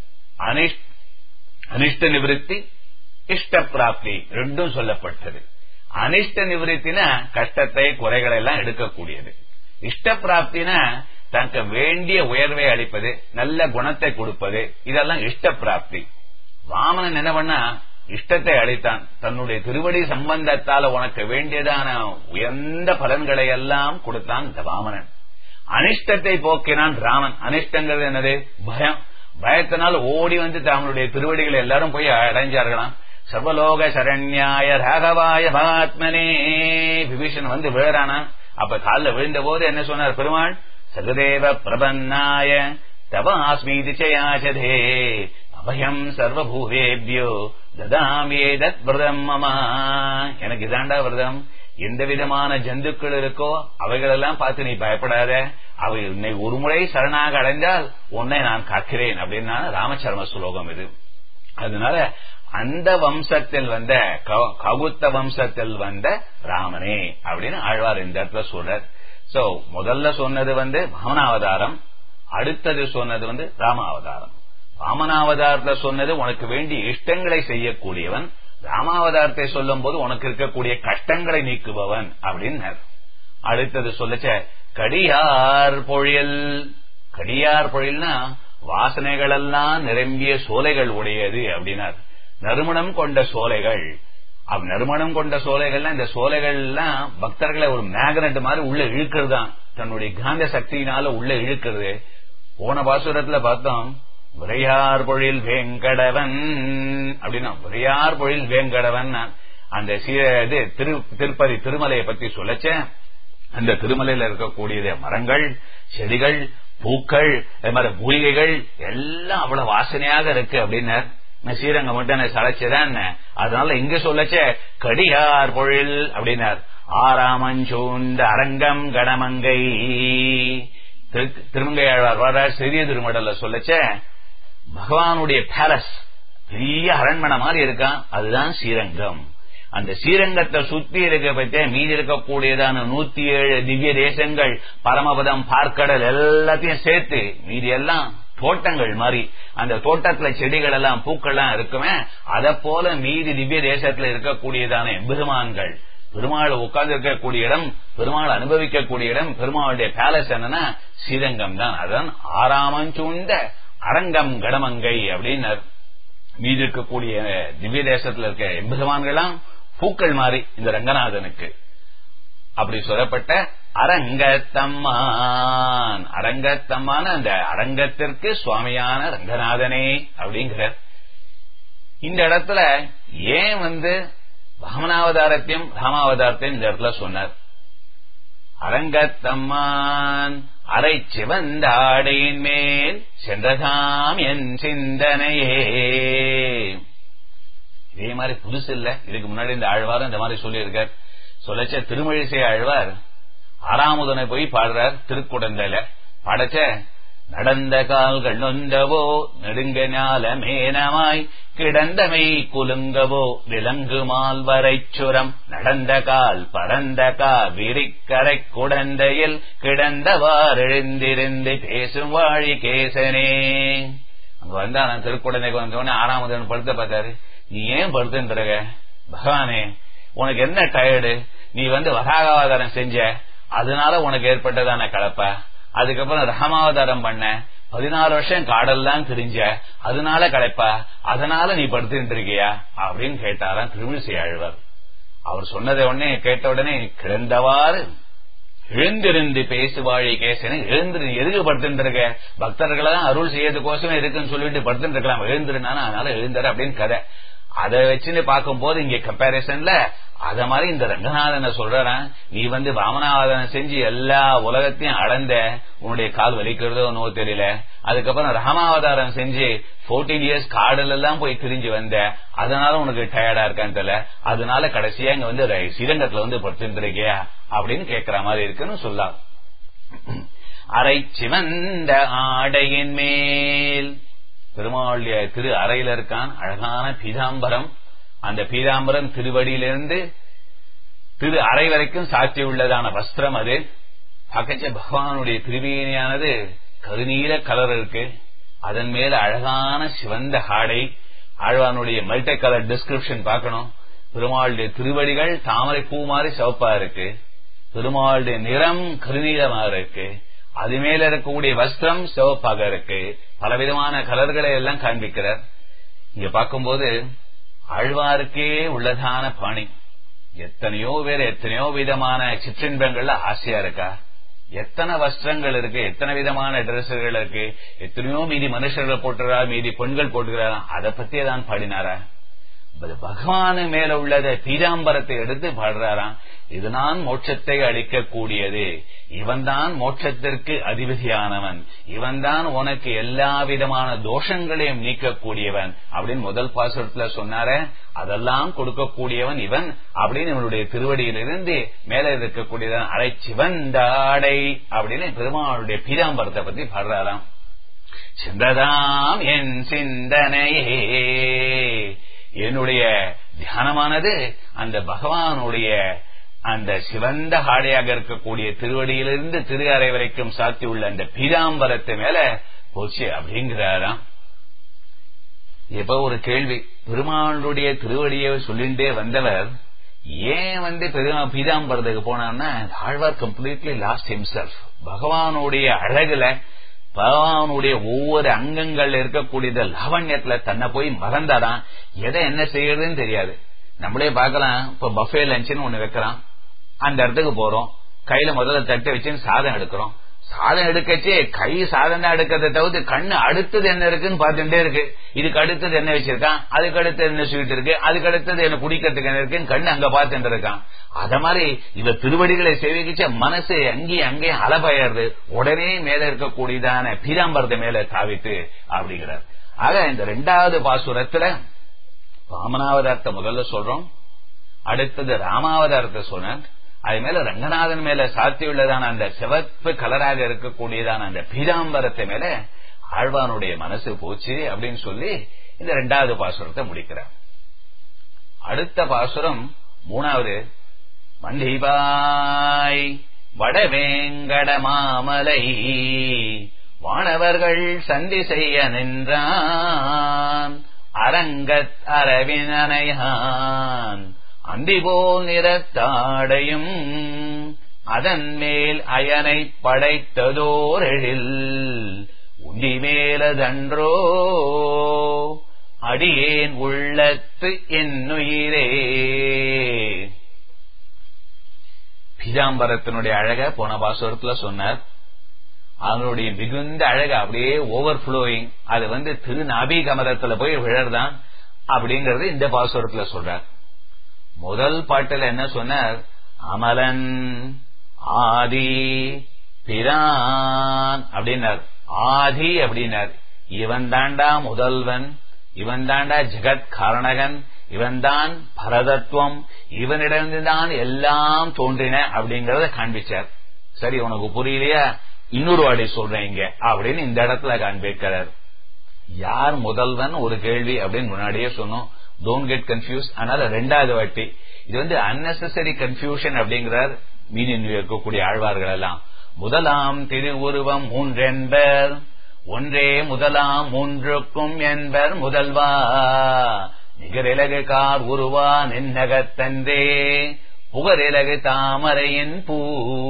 அனிஷ்ட நிவர்த்தி, இஷ்ட பிராப்தி ரெண்டும் சொல்லப்பட்டது. அனிஷ்ட நிவர்த்தினா கஷ்டத்தை குறைகளை எல்லாம் எடுக்கக்கூடியது. இஷ்ட பிராப்தினா தனக்கு வேண்டிய உயர்வை அளிப்பது, நல்ல குணத்தை கொடுப்பது, இதெல்லாம் இஷ்ட பிராப்தி. வாமனன் என்ன பண்ணா இஷ்டத்தை அளித்தான், தன்னுடைய திருவடி சம்பந்தத்தால உனக்கு வேண்டியதான உயர்ந்த பலன்களை எல்லாம் கொடுத்தான் இந்த வாமனன். அனிஷ்டத்தை போக்கினான் ராமன். அனிஷ்டங்கிறது என்னது? பயம். பயத்தினால் ஓடி வந்து தம்முடைய திருவடிகளை எல்லாரும் போய் அடைஞ்சார்களாம். சர்வலோக சரண்யாய ராகவாய மகாத்மனே. விபீஷன் வந்து விழுறானா. அப்ப காலில் விழுந்த போது என்ன சொன்னார் பெருமாள்? சகுதேவ பிரபன்னாய தவாஸ்மீதி சயாச்சதே அபயம் சர்வபூதேபியோ ததாமியேதத் விரதம் மமா. எனக்கு இதாண்டா விரதம். எந்த விதமான ஜந்துக்கள் இருக்கோ அவைகளெல்லாம் பார்த்து நீ பயப்படாத. அவை உன்னை ஒரு முறை சரணாக அடைந்தால் உன்னை நான் காக்கிறேன் அப்படின்னா ராமச்சர்ம ஸ்லோகம் இது. அதனால அந்த வம்சத்தில் வந்த ககுத்த வம்சத்தில் வந்த ராமனே அப்படின்னு ஆழ்வார் இந்த இடத்துல சொல்றார். சோ முதல்ல சொன்னது வாமனாவதாரம், அடுத்தது சொன்னது ராமாவதாரம். வாமனாவதாரத்துல சொன்னது உனக்கு வேண்டிய இஷ்டங்களை செய்யக்கூடியவன், ராமாவதாரத்தை சொல்லும் போது உனக்கு இருக்கக்கூடிய கஷ்டங்களை நீக்குபவன் அப்படின்னு. அடுத்தது சொல்லச்ச கடியார் பொழில். கடியார் பொழில்னா வாசனைகள் எல்லாம் நிரம்பிய சோலைகள் உடையது அப்படின்னார். நறுமணம் கொண்ட சோலைகள். நறுமணம் கொண்ட சோலைகள்லாம் இந்த சோலைகள் எல்லாம் பக்தர்களை ஒரு மேக்னெட் மாதிரி உள்ள இழுக்கிறது தான், தன்னுடைய காந்த சக்தியினால உள்ள இழுக்கிறது. போன பாசுரத்துல பார்த்தோம் விரையார் பொழில் வேங்கடவன் அப்படின்னா, விரையார் பொழில் வேங்கடவன் அந்த திருப்பதி திருமலையை பத்தி சொல்லச்ச அந்த திருமலையில இருக்கக்கூடிய மரங்கள், செடிகள், பூக்கள், மூலிகைகள் எல்லாம் அவ்வளவு வாசனையாக இருக்கு அப்படின்னா ஸ்ரீரங்கம் மட்டும் சளைச்சதான். அதனால இங்க சொல்லச்ச கடியார் பொழில் அப்படின்னார். ஆராமஞ்சூந்த அரங்கம் கணமங்கை. திருமங்கையாழ்வார் வர சிறிய திருமடல்ல சொல்லச்ச பகவானுடைய பேலஸ் பெரிய அரண்மனை மாதிரி இருக்கான், அதுதான் ஸ்ரீரங்கம். அந்த ஸ்ரீரங்கத்தை சுத்தி இருக்க பற்றிய மீதி இருக்கக்கூடியதான 107 திவ்ய தேசங்கள், பரமபதம், பார்க்கடல் எல்லாத்தையும் சேர்த்து மீதி எல்லாம் தோட்டங்கள் மாதிரி. அந்த தோட்டத்துல செடிகள் எல்லாம் பூக்கள் எல்லாம் இருக்குமே, அத போல மீதி திவ்ய தேசத்துல இருக்கக்கூடியதான பெருமான்கள், பெருமாள் உட்கார்ந்து இருக்கக்கூடிய இடம், பெருமாள் அனுபவிக்கக்கூடிய இடம், பெருமாளுடைய பேலஸ் என்னன்னா ஸ்ரீரங்கம் தான். அதுதான் ஆராமஞ்சூந்த அரங்கம் கடமங்கை அப்படின்னு. மீதி இருக்கக்கூடிய திவ்ய தேசத்துல இருக்க எம்பெருமான்களாம் பூக்கள் மாறி இந்த ரங்கநாதனுக்கு அப்படி சொல்லப்பட்ட அரங்கத்தம்மான். அரங்கத்தம்மான அந்த அரங்கத்திற்கு சுவாமியான ரங்கநாதனே அப்படிங்கிறார். இந்த இடத்துல ஏன் வாமனாவதாரத்தையும் ராமாவதாரத்தையும் இந்த இடத்துல சொன்னார்? அரங்கத்தம்மான் அரை சிவந்தாடையின் மேல் சென்றதாம் என் சிந்தனையே. இதே மாதிரி புதுசு இல்ல, இதுக்கு முன்னாடி இந்த ஆழ்வார் இந்த மாதிரி சொல்லி இருக்கார். சொல்லச்ச திருமழிசை ஆழ்வார் ஆறாமுதனை போய் பாடுறார் திருக்குடந்தையில. பாடச்ச நடந்த கால்கள் நொந்தவோ நெடுங்க ஞால மேனமாய் கிடந்தமை குலுங்கவோ விலங்கு மால்வரை சுரம் நடந்த கால் பரந்த விரிக்கரை குடந்தையில் கிடந்தவாறு எழுந்திருந்து பேசும் வாழி கேசனே. அங்க வந்தா நான் திருக்குடந்தைக்கு வந்தவொடனே ஆறாமுதன் படுத்த பார்த்தாரு. நீ ஏன் படுத்துன்ற பகவானே, உனக்கு என்ன டயர்டு? நீ வராகாவதாரம் செஞ்ச, அதனால உனக்கு ஏற்பட்டதான கலப்பா. அதுக்கப்புறம் ராமாவதாரம் பண்ண, 14 வருஷம் காடெல்லாம் தெரிஞ்ச, அதனால களைப்பா, அதனால நீ படுத்துட்டு இருக்கியா அப்படின்னு கேட்டாராம் திருமிழிசை ஆழ்வார். அவர் சொன்னதை உடனே கேட்ட உடனே கிடந்தவாறு எழுந்திருந்து பேசுவாழி கேசனை. எழுந்திரு, எதுக்கு படுத்துட்டு இருக்க? பக்தர்களை தான் அருள் செய்யறதுக்கோசமே இருக்குன்னு சொல்லிட்டு படுத்துட்டு இருக்கலாம், எழுந்திருந்தானா அதனால எழுந்தாரு அப்படின்னு கதை. அதை வச்சுன்னு பார்க்கும் போது இங்க கம்பேரிசன்ல அத மாதிரி இந்த ரங்கநாதனை சொல்றான். நீ வாமனாவதாரம் செஞ்சு எல்லா உலகத்தையும் அடைந்த, உன்னுடைய கால் வலிக்கிறதோ நோ தெரியல. அதுக்கப்புறம் ராமாவதாரம் செஞ்சு 14 இயர்ஸ் காடல் எல்லாம் போய் திரிஞ்சு வந்த, அதனால உனக்கு டயர்டா இருக்கான்னு தெரியல. அதனால கடைசியா இங்க ஸ்ரீரங்கத்துல படுத்துட்டு இருக்கியா அப்படின்னு கேட்கிற மாதிரி இருக்குன்னு சொல்லலாம். அரை சிவந்த ஆடையின் மேல் பெருமாளுடைய திரு அறையில இருக்கான் அழகான பீதாம்பரம். அந்த பீதாம்பரம் திருவடியிலிருந்து திரு அறை வரைக்கும் சாட்சி உள்ளதான வஸ்திரம். அது பக்கச்ச பகவானுடைய திருவேணியானது கருநீல கலர் இருக்கு. அதன் மேல அழகான சிவந்த ஆடை. ஆழ்வானுடைய மல்டி கலர் டிஸ்கிரிப்ஷன் பார்க்கணும். பெருமாளுடைய திருவடிகள் தாமரை பூ மாதிரி சிவப்பா இருக்கு. பெருமாளுடைய நிறம் கருநீலமாக இருக்கு. அது மேல இருக்கக்கூடிய வஸ்திரம் சிவப்பாக இருக்கு. பலவிதமான கலர்களை எல்லாம் காண்பிக்கிறார். இங்க பார்க்கும்போது ஆழ்வாருக்கே உள்ளதான பாணி. எத்தனையோ பேர் எத்தனையோ விதமான சிற்றின்பங்கள்ல ஆசையா இருக்கா. எத்தனை வஸ்திரங்கள் இருக்கு, எத்தனை விதமான டிரெஸ்கள் இருக்கு, எத்தனையோ மீதி மனுஷர்கள் போட்டுறா, மீதி பெண்கள் போட்டுக்கிறாரா, அதை பத்தியே தான் பாடினாரா? பகவானு மேல உள்ளத பீதாம்பரத்தை எடுத்து பாடுறாராம். இதுதான் மோட்சத்தை அளிக்கக்கூடியது, இவன்தான் மோட்சத்திற்கு அதிபதியானவன், இவன்தான் உனக்கு எல்லா விதமான தோஷங்களையும் நீக்கக்கூடியவன் அப்படின்னு முதல் பாசுரத்துல சொன்னார. அதெல்லாம் கொடுக்கக்கூடியவன் இவன் அப்படின்னு இவனுடைய திருவடியிலிருந்து மேல இருக்கக்கூடியவன் அரைச்சிவந்தாடை அப்படின்னு பெருமாளுடைய பீதாம்பரத்தை பத்தி பாடுறாராம். சிந்ததாம் என் சிந்தனையே, என்னுடைய தியானமானது அந்த பகவானுடைய அந்த சிவந்த ஆடையாக இருக்கக்கூடிய திருவடியிலிருந்து திரு அறை வரைக்கும் சாத்தி உள்ள அந்த பீதாம்பரத்தை மேல போச்சு அப்படிங்கிறாராம். இப்ப ஒரு கேள்வி, பெருமாளுடைய திருவடியை சொல்லிண்டே வந்தவர் ஏன் பீதாம்பரத்துக்கு போனான்னா, ஆழ்வார் கம்ப்ளீட்லி லாஸ்ட் ஹிம்செல்ஃப். பகவானுடைய அழகுல, பகவானுடைய ஒவ்வொரு அங்கங்கள் இருக்கக்கூடியது லாவண்யத்துல தன்னை போய் மறந்தாதான் எதை என்ன செய்யறதுன்னு தெரியாது. நம்மளே பார்க்கலாம், இப்ப பஃபே லஞ்சுன்னு ஒண்ணு வைக்கிறான், அந்த இடத்துக்கு போறோம், கையில முதல்ல தட்டை வச்சுன்னு சாதம் எடுக்கிறோம். சாதம் எடுக்கச்சே கை சாதம் தான் எடுக்கிறத தவிர்த்து கண்ணு அடுத்தது என்ன இருக்குன்னு பார்த்துட்டே இருக்கு. இதுக்கு அடுத்தது என்ன வச்சிருக்கான், அதுக்கு அடுத்தது என்ன ஸ்வீட் இருக்கு, அதுக்கு அடுத்தது என்ன குடிக்கிறதுக்கு என்ன இருக்குன்னு கண்ணு அங்க பார்த்துட்டு இருக்கான். அத மாதிரி இவ திருவடிகளை சேவிக்கிச்ச மனசு அங்கேயும் அலபயறது, உடனே மேல இருக்கக்கூடியதான பீதாம்பரத்தை மேல தாவிட்டு அப்படிங்கிறார். ஆக இந்த 2வது பாசுரத்துல வாமனாவதாரத்தை முதல்ல சொல்றோம், அடுத்தது ராமாவதாரத்தை சொன்ன, அது மேல ரங்கநாதன் மேல சாத்தியுள்ளதான அந்த சிவப்பு கலராக இருக்கக்கூடியதான அந்த பீதாம்பரத்தை மேல ஆழ்வானுடைய மனசு போச்சு அப்படின்னு சொல்லி இந்த 2வது பாசுரத்தை முடிக்கிறார். அடுத்த பாசுரம் 3வது, மண்டிபாய் வடவேங்கட மாமலை வானவர்கள் சந்தி செய்ய நின்றான் அரங்கத் அரவினனையான் அந்திபோல் நிறத்தாடையும் அதன் மேல் அயனை படைத்ததோரெழில் உண்டி மேலதன்றோ அடியேன் உள்ளத்து என்னுயிரே. பீதாம்பரத்தினுடைய அழக போன பாசுரத்துல சொன்னார். அதனுடைய மிகுந்த அழகு அப்படியே ஓவர் ஃப்ளோயிங், அது திருநாபி கமலத்துல போய் விழறதான் அப்படிங்கறது இந்த பாசுரத்துல சொல்றார். முதல் பாட்டுல என்ன சொன்னார், அமலன் ஆதி பிரான் அப்படின்னார். ஆதி அப்படின்னார், இவன் தாண்டா முதல்வன், இவன் தாண்டா ஜெகத் காரணகன், இவன் தான் பரதத்துவம், இவனிடம்தான் எல்லாம் தோன்றின அப்படிங்கறத காண்பிச்சார். சரி, உனக்கு புரியலையா, இன்னொரு வாடி சொல்றேன் இங்க அப்படின்னு இந்த இடத்துல காண்பிக்கிறார். யார் முதல்வன் ஒரு கேள்வி அப்படின்னு முன்னாடியே சொன்னோம், டோன்ட் கெட் கன்ஃபியூஸ். அதனால 2வது வாட்டி இது அன்னெசரி கன்ஃபியூஷன் அப்படிங்கிறார் மீனின் இருக்கக்கூடிய ஆழ்வார்கள் எல்லாம். முதலாம் திருவுருவம் 3 என்பர், ஒன்றே முதலாம் 3க்கும் என்பர் முதல்வா, நிகரிலகு கார் உருவா நின்னகத்தன்றே புகரிலகு தாமரையின் பூ.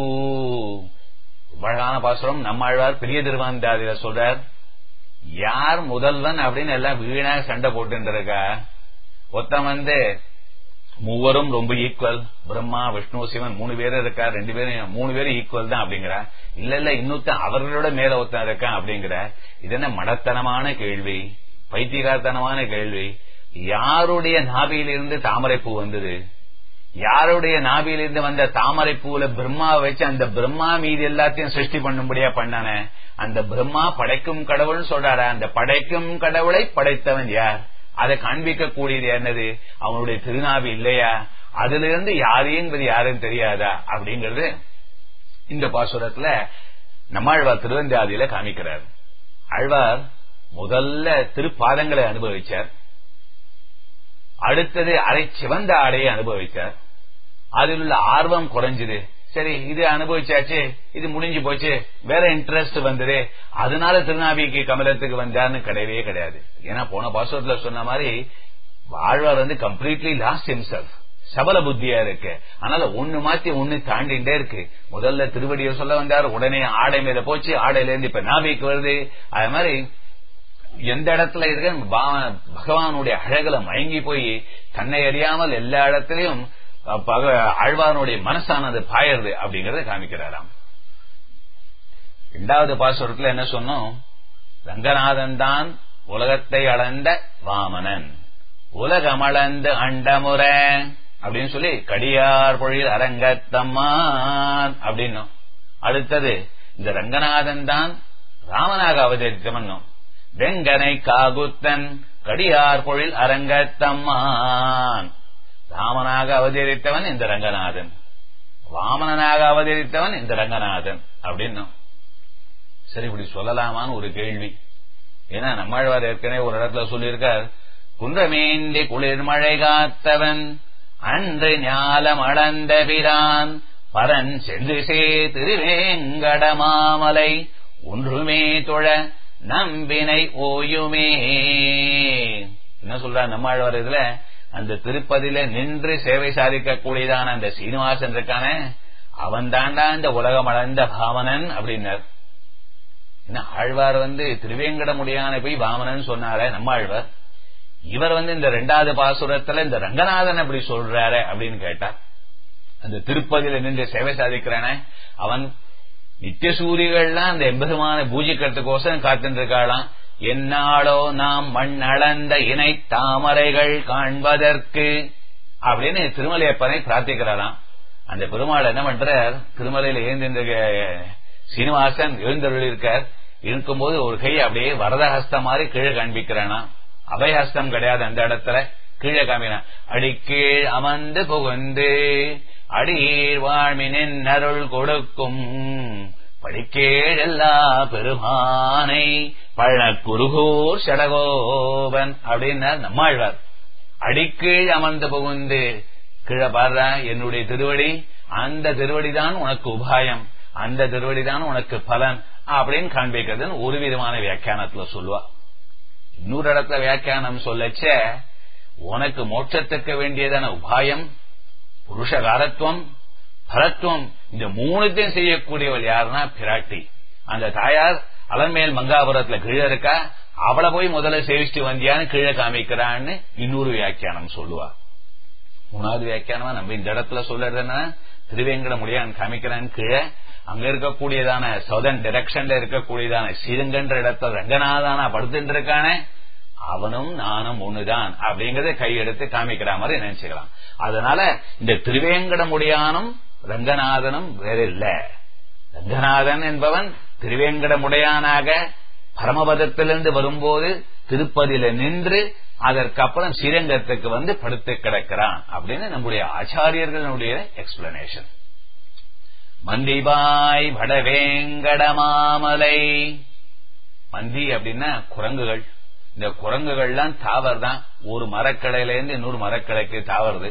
அழகான பாசுரம் நம்மாழ்வார் பெரிய திருவாந்தாதியில சொல்றார். யார் முதல்வன் அப்படின்னு எல்லாம் வீணாக சண்டை போட்டு இருக்கா. ஒருத்தன் மூவரும் ரொம்ப ஈக்குவல், பிரம்மா விஷ்ணு சிவன் 3 பேரும் இருக்கா, 2 பேரும் 3 பேரும் ஈக்குவல் தான் அப்படிங்கிற. இல்ல இன்னொருத்தன் அவர்களோட மேல ஒருத்தன் இருக்கான் அப்படிங்கிற. இது என்ன மடத்தனமான கேள்வி, பைத்தியகாரத்தனமான கேள்வி. யாருடைய நாபியிலிருந்து தாமரைப்பூ வந்தது, யாருடைய நாபியிலிருந்து வந்த தாமரை பூல பிரம்மாவை வச்சு அந்த பிரம்மா மீது எல்லாத்தையும் சிருஷ்டி பண்ணும்படியா பண்ணானே, அந்த பிரம்மா படைக்கும் கடவுள்னு சொல்றாரு. அந்த படைக்கும் கடவுளை படைத்தவன் யார், அதை காண்பிக்க கூடியது என்னது, அவனுடைய திருநாவி இல்லையா, அதுல இருந்து யாரையும் யாரும் தெரியாதா அப்படிங்கறது இந்த பாசுரத்துல நம்மாழ்வார் திருவந்தாதியில காமிக்கிறார். ஆழ்வார் முதல்ல திருப்பாதங்களை அனுபவிச்சார், அடுத்தது அரை சிவந்த ஆடையை அனுபவிச்சார். அதில் உள்ள ஆர்வம் குறைஞ்சது. சரி, இது அனுபவிச்சாச்சு, இது முடிஞ்சு போச்சு, வேற இன்ட்ரெஸ்ட் வந்தது, அதனால திருநாபிக்கு கமலத்துக்கு வந்தார்னு கிடையவே கிடையாது. ஏன்னா போன பாசுரத்துல சொன்ன மாதிரி ஆழ்வார் கம்ப்ளீட்லி லாஸ்ட் ஹிம்செல்ஃப், சபல புத்தியா இருக்கு. அதனால ஒண்ணு மாத்தி ஒண்ணு தாண்டிண்டே இருக்கு. முதல்ல திருவடியை சொல்ல வந்தார், உடனே ஆடை மேல போச்சு, ஆடையில இருந்து இப்ப நாபிக்கு வருது. அது மாதிரி எந்த இடத்துல இருக்க பகவானுடைய அழகுல மயங்கி போய் தன்னை அறியாமல் எல்லா இடத்திலையும் ஆழ்வானுடைய மனசானது பாயறது அப்படிங்கறத காமிக்கிறாராம். இரண்டாவது பாசுரத்துல என்ன சொன்னோம்? ரங்கநாதன் தான் உலகத்தை அளந்த வாமனன், உலகமளந்து அண்டமுற அப்படின்னு சொல்லி கடியார் பொழில் அரங்கத்தம்மான் அப்படின்னு. அடுத்தது இந்த ரங்கநாதன் தான் ராமனாக அவதரித்தவன். வெங்கனை காகுத்தன் கடியார் பொழில் அரங்கத்தம்மான். ராமனாக அவதரித்தவன் இந்த ரங்கநாதன், வாமனனாக அவதரித்தவன் இந்த ரங்கநாதன் அப்படின்னு. சரி, இப்படி சொல்லலாமான்னு ஒரு கேள்வி. ஏன்னா நம்மாழ்வார் ஏற்கனவே ஒரு இடத்துல சொல்லியிருக்கார், குன்றமேந்தி குளிர்மழை காத்தவன் அன்று ஞாலம் அளந்த பிரான் பரன் சென்றிசே திருவேங்கடமாமலை ஒன்றுமே தொழ நம்பினை ஓயுமே. என்ன சொல்றார் நம்மாழ்வார் இதுல? அந்த திருப்பதியில நின்று சேவை சாதிக்கக்கூடியதான அந்த சீனிவாசன் இருக்கான, அவன் தாண்டா இந்த உலகம் அளந்த பாவனன் அப்படின்னார். என்ன ஆழ்வார் திருவேங்கடமுடியான போய் வாமனன் சொன்னார நம்மாழ்வார். இவர் இந்த இரண்டாவது பாசுரத்துல இந்த ரங்கநாதன் அப்படி சொல்றாரு அப்படின்னு கேட்டா, அந்த திருப்பதியில நின்று சேவை சாதிக்கிறான அவன் நித்திய சூரியகள்லாம் அந்த எம்பெருமான பூஜிக்கிறதுக்கோசம் காத்துட்டு இருக்காளாம். என்னாலோ நாம் மண் அளந்த இணை தாமரைகள் காண்பதற்கு அப்படின்னு திருமலையப்பனை பிரார்த்திக்கிறாராம். அந்த பெருமாள் என்ன பண்றார், திருமலையில ஏந்திருந்த சீனிவாசன் எழுந்தருள் இருக்கார். இருக்கும்போது ஒரு கை அப்படியே வரதஹஸ்தம் மாதிரி கீழே காண்பிக்கிறானா. அபயஹஸ்தம் கிடையாது அந்த இடத்துல, கீழே காமினா. அடிக்கீழ் அமர்ந்து புகுந்து அடியீர் வாழ்மினின் அருள் கொடுக்கும் படிக்கேழ் எல்லா பெருமானை பழக்குருகூர் சடகோபன் அப்படின்னார் நம்மாழ்வார். அடிக்கீழ் அமர்ந்து புகுந்து கீழே பாடுற என்னுடைய திருவடி, அந்த திருவடிதான் உனக்கு உபாயம், அந்த திருவடிதான் உனக்கு பலன் அப்படின்னு காண்பிக்கிறதுன்னு ஒரு விதமான வியாக்கியானத்துல சொல்லுவா. இன்னொரு இடத்துல வியாக்கியானம் சொல்லச்ச, உனக்கு மோட்சத்துக்கு வேண்டியதான உபாயம், புருஷகாரத்துவம், பரத்துவம், இந்த மூணுத்தையும் செய்யக்கூடியவள் யாருன்னா பிராட்டி. அந்த தாயார் அலர்மேல் மங்காபுரத்துல கீழே இருக்கா, அவளை போய் முதல்ல சேவிச்சுட்டு வந்தியான்னு கீழே காமிக்கிறான்னு இன்னொரு வியாக்கியானம் சொல்லுவா. மூணாவது வியாக்கியானமா நம்ம இந்த இடத்துல சொல்றதுன்னா, திருவேங்கடமுடியான் காமிக்கிறான் கீழே, அங்க இருக்கக்கூடியதான சவுதர்ன் டைரக்ஷன்ல இருக்கக்கூடியதான ஸ்ரீரங்கன்ற இடத்துல ரங்கநாதானா படுத்துட்டு இருக்கானே, அவனும் நானும் ஒண்ணுதான் அப்படிங்கறத கையெடுத்து காமிக்கிற மாதிரி நினைச்சுக்கலாம். அதனால இந்த திருவேங்கடமுடியானும் ரங்கநாதனும் வேற இல்ல. ரங்கநாதன் என்பவன் திருவேங்கடமுடையானாக பரமபதத்திலிருந்து வரும்போது திருப்பதியில நின்று அதற்கப்புறம் ஸ்ரீரங்கத்துக்கு படுத்து கிடக்கிறான் அப்படின்னு நம்முடைய ஆச்சாரியர்களுடைய எக்ஸ்பிளனேஷன். மந்திபாய் வடவேங்கடமாமலை. மந்தி அப்படின்னா குரங்குகள். இந்த குரங்குகள்லாம் தாவர் தான், ஒரு மரக்கடையில இருந்து இன்னொரு மரக்கடைக்கு தாவறது.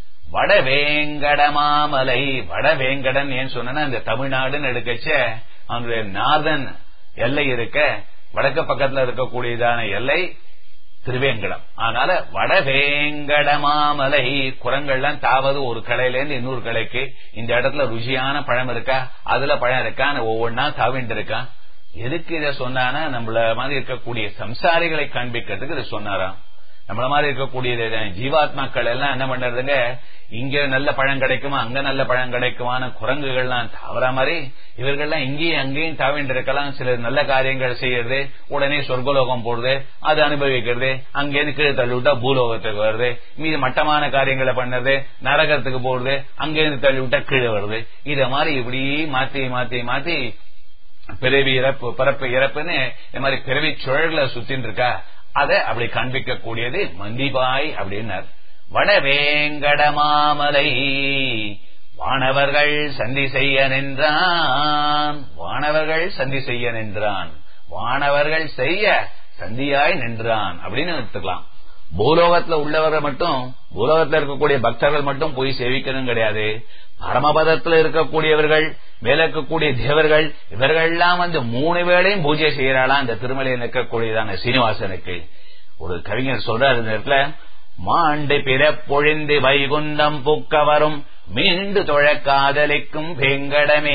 வடவேங்கடமாமலை. வடவேங்கடன் ஏன் சொன்னா, இந்த தமிழ்நாடுன்னு எடுக்கச்ச அவனுடைய நார்தன் எல்லை இருக்க, வடக்கு பக்கத்துல இருக்கக்கூடியதான எல்லை திருவேங்கடம். அதனால வடவேங்கடமாமலை. குரங்கள்லாம் தாவது ஒரு கடையில இருந்து இன்னொரு கடைக்கு. இந்த இடத்துல ருசியான பழம் இருக்கா, அதுல பழம் இருக்கா, ஒவ்வொன்னா தாவிட்டு இருக்கான். எதுக்கு இத சொன்னானா, நம்மள மாதிரி இருக்கக்கூடிய சம்சாரிகளை காண்பிக்கிறதுக்கு இதை சொன்னாராம். நம்மள மாதிரி இருக்கக்கூடிய ஜீவாத்மாக்கள் எல்லாம் என்ன பண்றதுங்க, இங்க நல்ல பழம் கிடைக்குமா, அங்க நல்ல பழம் கிடைக்குமான குரங்குகள்லாம் தாவற மாதிரி இவர்கள்லாம் இங்கேயும் அங்கேயும் தாவிட்டு இருக்கலாம். சில நல்ல காரியங்கள் செய்யறது, உடனே சொர்க்கலோகம் போடுறது, அது அனுபவிக்கிறது, அங்கேருந்து கீழே தள்ளிவிட்டா பூலோகத்துக்கு வருது. மீது மட்டமான காரியங்களை பண்ணது, நரகத்துக்கு போடுறது, அங்கேருந்து தள்ளிவிட்டா கீழே வருது. இத மாதிரி இப்படி மாத்தி மாத்தி மாத்தி பிறவி இறப்பு பிறப்பு இறப்புன்னு இந்த மாதிரி பிறவி சுழல்களை சுத்தின்னு இருக்கா. அதை அப்படி காண்பிக்க கூடியது மந்திபாய் அப்படின்னார். வடவேங்கடமாமலை. வானவர்கள் சந்தி செய்ய நின்றான். வானவர்கள் சந்தி செய்ய நின்றான். வானவர்கள் செய்ய சந்தியாய் நின்றான் அப்படின்னு எடுத்துக்கலாம். பூலோகத்துல உள்ளவர்கள் மட்டும், பூலோகத்துல இருக்கக்கூடிய பக்தர்கள் மட்டும் போய் சேவிக்கணும் கிடையாது. பரமபதத்துல இருக்கக்கூடியவர்கள், மேல இருக்கக்கூடிய தேவர்கள், இவர்கள்லாம் 3 வேளையும் பூஜை செய்யறாளாம் இந்த திருமலையில் இருக்கக்கூடியதான சீனிவாசனுக்கு. ஒரு கவிஞர் சொல்றாரு இந்த இடத்துல, மாண்டு பிறப்பொழிந்து வைகுண்டம் புக்க வரும் மீண்டு தொழ காதலிக்கும் வேங்கடமே.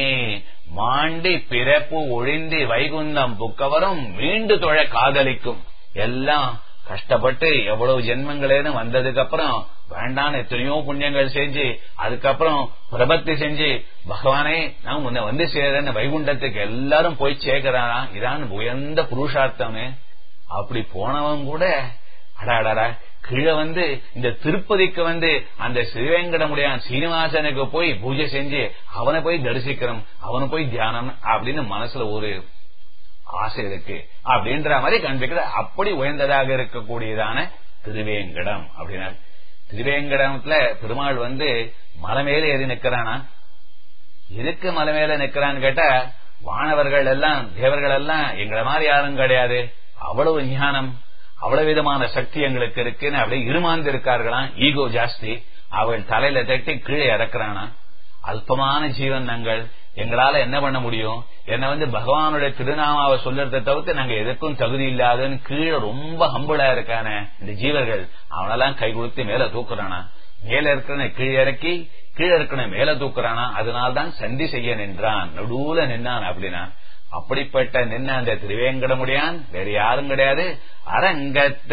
மாண்டி பிறப்பு ஒழிந்து வைகுண்டம் புக்க வரும் மீண்டு தொழ காதலிக்கும். எல்லாம் கஷ்டப்பட்டு எவ்வளவு ஜென்மங்களேன்னு வந்ததுக்கு அப்புறம் வேண்டான்னு எத்தனையோ புண்ணியங்கள் செஞ்சு அதுக்கப்புறம் பிரபத்தி செஞ்சு பகவானே நான் உன்னை வந்து சேரன்னு வைகுண்டத்துக்கு எல்லாரும் போய் சேர்க்கிறானா, இதான் உயர்ந்த புருஷார்த்தமே. அப்படி போனவன் கூட அடாடா கீழே வந்து இந்த திருப்பதிக்கு வந்து அந்த ஸ்ரீவேங்கடமுடியான் சீனிவாசனுக்கு போய் பூஜை செஞ்சு அவனை போய் தரிசிக்கிறோம், அவனை போய் தியானம் அப்படின்னு மனசுல ஒரு ஆசை இருக்கு அப்படின்ற மாதிரி காண்பிக்கிற. அப்படி உயர்ந்ததாக இருக்கக்கூடியதான திருவேங்கடம் அப்படின்னா, திருவேங்கடத்துல பெருமாள் வந்து மலை மேல ஏறி நிக்கிறானா. எதுக்கு மலை மேல நிக்கிறான்னு கேட்டா, வானவர்கள் எல்லாம் தேவர்கள் எல்லாம் எங்களை மாதிரி யாரும் கிடையாது, அவ்வளவு ஞானம் அவ்வளவு விதமான சக்தி எங்களுக்கு இருக்குன்னு அப்படியே இருமாந்து இருக்கார்களாம். ஈகோ ஜாஸ்தி. அவள் தலையில தட்டி கீழே இறக்குறானா. அல்பமான ஜீவன் நாங்கள், எங்களால என்ன பண்ண முடியும், என்ன வந்து பகவானுடைய திருநாமாவை சொல்றதை தவிர்த்து நாங்க எதுக்கும் தகுதி இல்லாதன்னு கீழே ரொம்ப ஹம்பிளா இருக்கான இந்த ஜீவர்கள். அவனெல்லாம் கை கொடுத்து மேல தூக்குறானா. மேல இருக்கிறன கீழே இறக்கி, கீழே இருக்கிறன மேல தூக்குறானா. அதனால்தான் சந்தி செய்ய நின்றான், நடுவுல நின்னான் அப்படின்னா. அப்படிப்பட்ட நின்ன அந்த திருவேங்கடமுடியான் வேற யாரும் கிடையாது, அரங்கத்து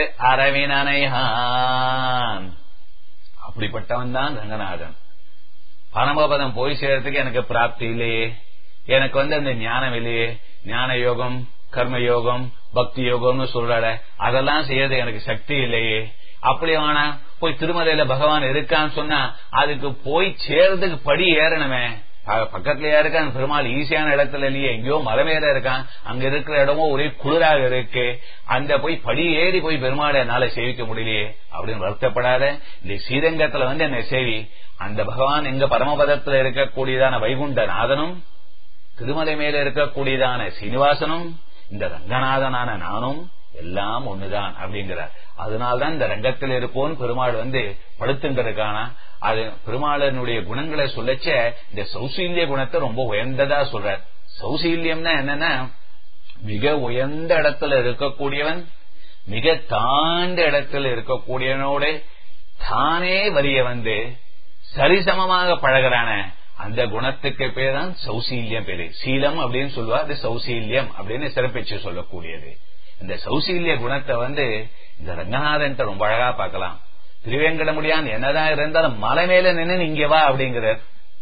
அரவினனையான். அப்படிப்பட்டவன் தான் ரங்கநாதன். பரமபதம் போய் சேர்றதுக்கு எனக்கு பிராப்தி இல்லையே, எனக்கு வந்து அந்த ஞானம் இல்லையே, ஞான யோகம் கர்ம யோகம் பக்தி யோகம்னு சொல்றாட, அதெல்லாம் செய்யறது எனக்கு சக்தி இல்லையே. அப்படி வேணா போய் திருமலையில பகவான் இருக்கான்னு சொன்னா அதுக்கு போய் சேர்றதுக்கு படி ஏறணுமே. பக்கத்துலயா இருக்கான் பெருமாள், ஈஸியான இடத்துல இல்லையே, எங்கேயோ மலை மேல இருக்கான், அங்க இருக்கிற இடமும் ஒரே குளிராக இருக்கு, அந்த போய் படி ஏறி போய் பெருமாளை என்னால சேவிக்க முடியலையே அப்படின்னு வருத்தப்படாத. இந்த ஸ்ரீரங்கத்துல வந்து என்னை சேவி. அந்த பகவான் எங்க பரமபதத்துல இருக்கக்கூடியதான வைகுண்ட நாதனும், திருமலை மேல இருக்கக்கூடியதான சீனிவாசனும், இந்த ரங்கநாதனான நானும் எல்லாம் ஒண்ணுதான் அப்படிங்கிறார். அதனால்தான் இந்த ரங்கத்தில் இருப்போன் பெருமாள் வந்து படுத்துங்கிறதுக்கான. அது பெருமாளனுடைய குணங்களை சொல்லச்ச இந்த சௌசீல்ய குணத்தை ரொம்ப உயர்ந்ததா சொல்றார். சௌசீல்யம்னா என்னன்னா, மிக உயர்ந்த இடத்துல இருக்கக்கூடியவன், மிக தாழ்ந்த இடத்துல இருக்கக்கூடியவனோட தானே வரிய வந்து சரிசமமாக பழகிறான அந்த குணத்துக்கு பேர் தான் சௌசீல்யம் பேரு. சீலம் அப்படின்னு சொல்லுவா, அது சௌசீல்யம் அப்படின்னு சிறப்பிச்சு சொல்லக்கூடியது. இந்த சௌசீல்ய குணத்தை வந்து இந்த ரங்கநாதன் ரொம்ப அழகா பார்க்கலாம். திருவேங்கடமுடியான் என்னதான் இருந்தாலும் மலை மேல நின்று இங்க வா அப்படிங்கிறார்.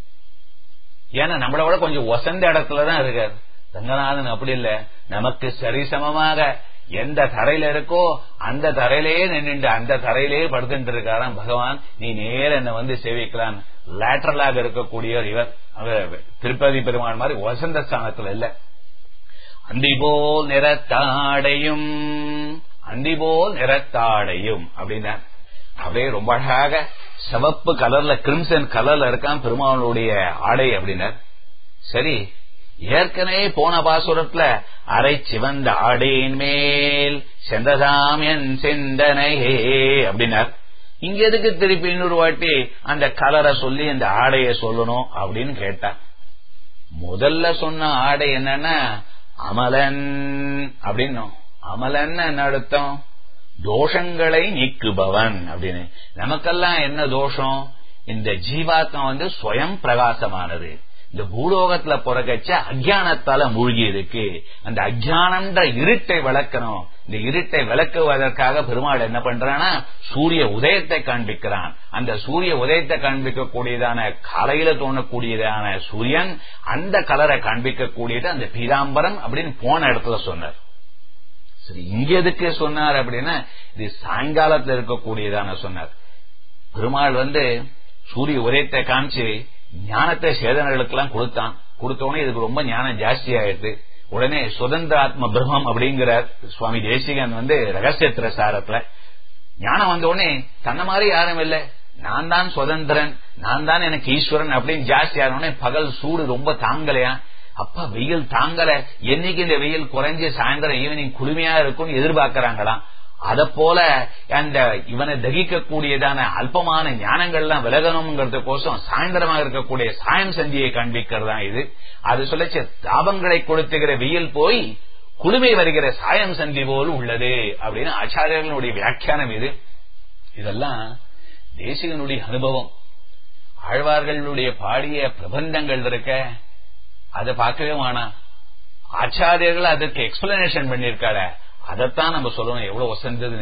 ஏன்னா நம்மளை விட கொஞ்சம் வசந்த இடத்துலதான் இருக்கார் ரங்கநாதன். அப்படி இல்ல, நமக்கு சரிசமமாக எந்த தரையில இருக்கோ அந்த தரையிலேயே நின்று அந்த தரையிலேயே படுத்துட்டு இருக்காராம் பகவான். நீ நேர என்ன வந்து சேவிக்கலாம். லேட்டரலாக இருக்கக்கூடியவர் இவர். திருப்பதி பெருமாள் மாதிரி வசந்த ஸ்தானத்துல இல்ல. அந்திபோல் நிறத்தாடையும், அந்திபோல் நிறத்தாடையும் அப்படின்னா அப்படியே ரொம்ப அழகாக சிவப்பு கலர்ல கிரிம்சன் கலர்ல இருக்கான் பெருமாளுடைய ஆடை அப்படின்னார். சரி, ஏற்கனவே போன பாசுரத்துல அரை சிவந்த ஆடையின் மேல் சென்றதாம் என் சிந்தனையே அப்படின்னார். இங்க எதுக்கு திருப்பி இன்னொரு வாட்டி அந்த கலரை சொல்லி அந்த ஆடையை சொல்லணும் அப்படின்னு கேட்டா, முதல்ல சொன்ன ஆடை என்னன்னா அமலன் அப்படின்னு. அமலன் என்ன அர்த்தம்? தோஷங்களை நீக்குபவன் அப்படின்னு. நமக்கெல்லாம் என்ன தோஷம்? இந்த ஜீவாத்மா வந்து ஸ்வயம் பிரகாசமானது. இந்த பூலோகத்துல பிறகச்ச அஜானத்தால மூழ்கி இருக்கு. அந்த அஜானம்ன்ற இருட்டை விளக்கணும். இந்த இருட்டை விளக்குவதற்காக பெருமாள் என்ன பண்றான்னா சூரிய உதயத்தை காண்பிக்கிறான். அந்த சூரிய உதயத்தை காண்பிக்கக்கூடியதான காலையில தோணக்கூடியதான சூரியன், அந்த கலரை காண்பிக்கக்கூடியது அந்த பீதாம்பரம் அப்படின்னு போன இடத்துல சொன்னார். சரி, இங்க எதுக்கு சொன்னார் அப்படின்னா இது சாயங்காலத்துல இருக்கக்கூடியதான சொன்னார். பெருமாள் வந்து சூரிய உதயத்தை காமிச்சு ஞானத்தை சேதனர்களுக்கு எல்லாம் கொடுத்தோன்னே இதுக்கு ரொம்ப ஞானம் ஜாஸ்தி ஆயிடுது. உடனே சுதந்திர ஆத்ம பிரம்மம் அப்படிங்கிறார் சுவாமி தேசிகன் வந்து ரகசிய திரசாரத்துல. ஞானம் வந்த உடனே தன்ன மாதிரி யாரும் இல்லை, நான் தான் சுதந்திரன், நான் தான் எனக்கு ஈஸ்வரன் அப்படின்னு ஜாஸ்தி ஆனோடனே பகல் சூடு ரொம்ப தாங்கலையா. அப்ப வெயில் தாங்கல, என்னைக்கு இந்த வெயில் குறைஞ்சு சாயந்தரம் ஈவினிங் குளுமையா இருக்கும்னு எதிர்பார்க்கிறாங்களாம். அத போல அந்த இவனை தகிக்கக்கூடியதான அல்பமான ஞானங்கள்லாம் விலகணும்ங்கிறதுக்கோசம் சாயந்தரமாக இருக்கக்கூடிய சாயம் சந்தியை காண்பிக்கிறதா இது. அது சொல்லச்ச தாபங்களை கொடுத்துகிற வெயில் போய் குளுமை வருகிற சாயம் சந்தி போல் உள்ளது அப்படின்னு ஆச்சாரியர்களுடைய வியாக்கியானம் இது. இதெல்லாம் தேசிகனுடைய அனுபவம். ஆழ்வார்களுடைய பாடிய பிரபந்தங்கள் இருக்க, அதை பார்க்கவே வேணாம். ஆச்சாரியர்கள் அதுக்கு எக்ஸ்பிளனேஷன் பண்ணிருக்காள, அதைத்தான் நம்ம சொல்லணும். எவ்வளவு வசந்ததுன்னு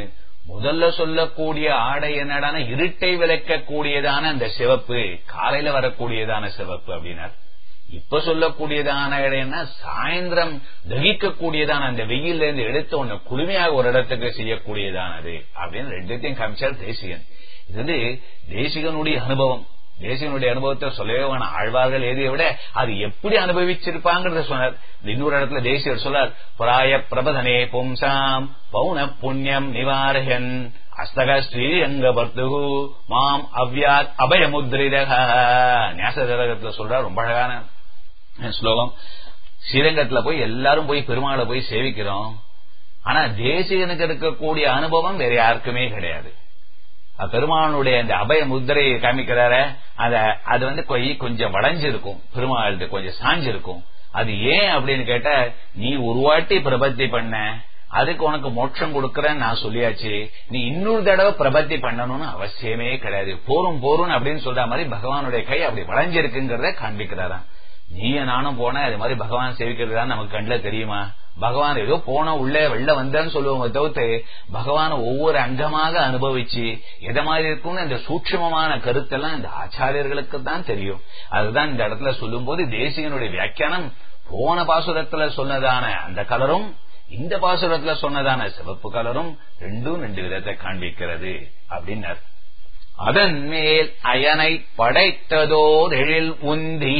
முதல்ல சொல்லக்கூடிய ஆடை என்னடான இருட்டை விளக்கக்கூடியதான அந்த சிவப்பு, காலையில வரக்கூடியதான சிவப்பு அப்படின்னார். இப்ப சொல்லக்கூடியதான இடைன்னா சாயந்திரம் தகிக்கக்கூடியதான அந்த வெயில்ல இருந்து எடுத்து ஒண்ணு குளுமையாக ஒரு இடத்துக்கு செய்யக்கூடியதானது அப்படின்னு ரெண்டுத்தையும் காமிச்சார் தேசிகன். இது வந்து தேசிகனுடைய அனுபவம். தேசிகனுடைய அனுபவத்தை சொல்லவே வேணும். ஆழ்வார்கள் ஏதைய விட அது எப்படி அனுபவிச்சிருப்பாங்கிறத சொன்னார். இன்னொரு இடத்துல தேசிகர் சொன்னார், பிராய பிரபதனே பும்சாம் பௌன புண்ணியம் நிவாரகன் அஸ்தக ஸ்ரீ அங்க பர்த்து மாம் அவ்யாத் அபயமுத்ரிதக. ஞாசதகத்துல சொல்றார், ரொம்ப அழகான ஸ்லோகம். ஸ்ரீரங்கத்துல போய் எல்லாரும் போய் பெருமாளை போய் சேவிக்கிறோம். ஆனா தேசிகனுக்கு இருக்கக்கூடிய அனுபவம் வேற யாருக்குமே கிடையாது. பெருமானுடைய அந்த அபய முத்திரையை காமிக்கிறார, அது வந்து கொஞ்சம் வளைஞ்சிருக்கும், பெருமாள் கொஞ்சம் சாஞ்சிருக்கும். அது ஏன் அப்படின்னு கேட்டா, நீ ஒரு வாட்டி பிரபத்தி பண்ண, அதுக்கு உனக்கு மோட்சம் கொடுக்கறேன்னு நான் சொல்லியாச்சு, நீ இன்னொரு தடவை பிரபத்தி பண்ணணும்னு அவசியமே கிடையாது. போரும் போரும் அப்படின்னு சொல்ற மாதிரி பகவானுடைய கை அப்படி வளைஞ்சிருக்குங்கிறத காண்பிக்கிறாராம். நீய நானும் போன அது மாதிரி பகவான் சேவிக்கிறதா நமக்கு கண்ணுல தெரியுமா? பகவான் ஏதோ போன உள்ளே வெளில வந்தேன்னு சொல்லுவாங்க தவிர்த்து பகவான ஒவ்வொரு அங்கமாக அனுபவிச்சு எதை மாதிரி இருக்கும்னு இந்த சூட்சமமான கருத்தெல்லாம் இந்த ஆச்சாரியர்களுக்கு தான் தெரியும். அதுதான் இந்த இடத்துல சொல்லும் போது தேசிகனுடைய வியாக்கியானம் போன பாசுரத்துல சொன்னதான அந்த கலரும் இந்த பாசுரத்துல சொன்னதான சிவப்பு கலரும் ரெண்டும் ரெண்டு விதத்தை காண்பிக்கிறது அப்படின்னார். அதன் மேல் அயனை படைத்ததோர் எழில் உந்தி,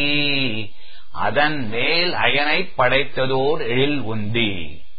அதன் மேல் அயனை படைத்ததோர் எழில் உந்தி.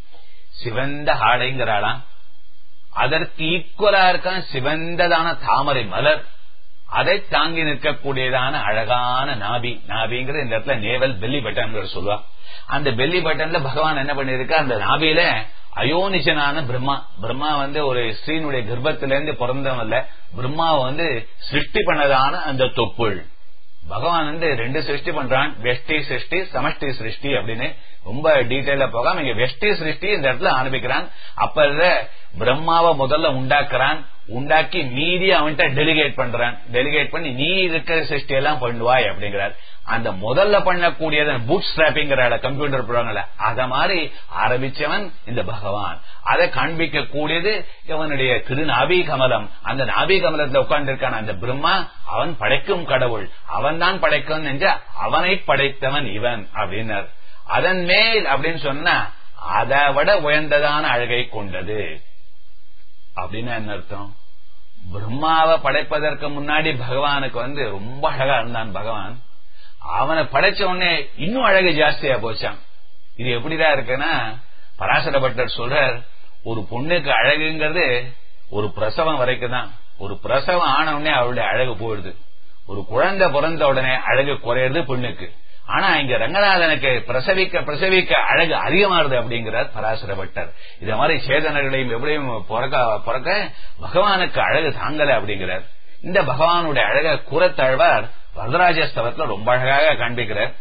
சிவந்த ஆடைங்கிறாளாம், அதற்கு ஈக்குவலா இருக்கான சிவந்ததான தாமரை மலர், அதை தாங்கி நிற்கக்கூடியதான அழகான நாபி. நாபிங்கிறது இந்த இடத்துல நேவல் பெல்லி பட்டன் சொல்லுவா. அந்த பெல்லி பட்டன்ல பகவான் என்ன பண்ணிருக்கா, அந்த நாபியில அயோனிசனான பிரம்மா. பிரம்மா வந்து ஒரு ஸ்ரீனுடைய கர்ப்பத்திலிருந்து பிறந்தவன் இல்ல, பிரம்மாவை வந்து சிருஷ்டி பண்ணதான அந்த தொப்புள். பகவான் வந்து ரெண்டு சிருஷ்டி பண்றான், வெஷ்டி சிருஷ்டி சமஷ்டி சிருஷ்டி அப்படின்னு ரொம்ப டீட்டெயிலா போகாம இங்க வெஷ்டி சிருஷ்டி இந்த இடத்துல ஆரம்பிக்கிறான். அப்ப பிரம்மாவை முதல்ல உண்டாக்குறான், உண்டாக்கி மீதி அவன்கிட்ட டெலிகேட் பண்றான். டெலிகேட் பண்ணி நீ இருக்கிற சிருஷ்டி எல்லாம் பண்ணுவாய் அப்படிங்கிறார். அந்த முதல்ல பண்ணக்கூடியது பூட் ஸ்ட்ராப்பிங்கிற கம்ப்யூட்டர் ப்ரோக்ராம்ல அத மாதிரி ஆரம்பிச்சவன் இந்த பகவான். அதை காண்பிக்க கூடியது இவனுடைய திருநாபி கமலம். அந்த நாபி கமலத்துல உட்கார்ந்து இருக்கான அந்த பிரம்மா, அவன் படைக்கும் கடவுள், அவன் தான் படைக்கும் என்ற அவனை படைத்தவன் இவன் அப்படின்னார். அதன் மேல் அப்படின்னு சொன்னா அதை விட உயர்ந்ததான அழகை கொண்டது அப்படின்னா என்ன அர்த்தம்? பிரம்மாவை படைப்பதற்கு முன்னாடி பகவானுக்கு வந்து ரொம்ப அழகா இருந்தான் பகவான். அவனை படைச்ச உடனே இன்னும் அழகு ஜாஸ்தியா போச்சான். இது எப்படிதான் இருக்குன்னா, பராசர பட்டர் சொல்றார், ஒரு பொண்ணுக்கு அழகுங்கிறது ஒரு பிரசவம் வரைக்கும் தான். ஒரு பிரசவம் ஆன உடனே அவளுடைய அழகு போயிடுது. ஒரு குழந்தை பிறந்த உடனே அழகு குறையிறது பெண்ணுக்கு. ஆனா இங்க ரங்கநாதனுக்கு பிரசவிக்க பிரசவிக்க அழகு அதிகமாறுது அப்படிங்கிறார் பராசர பட்டர். இத மாதிரி சேதனர்களையும் எப்படியும் பிறக்க பகவானுக்கு அழகு தாங்கல அப்படிங்கிறார். இந்த பகவானுடைய அழக கூறத்தாழ்வார் வரதராஜஸ்தவத்துல ரொம்ப அழகாக காண்பிக்கிறார்.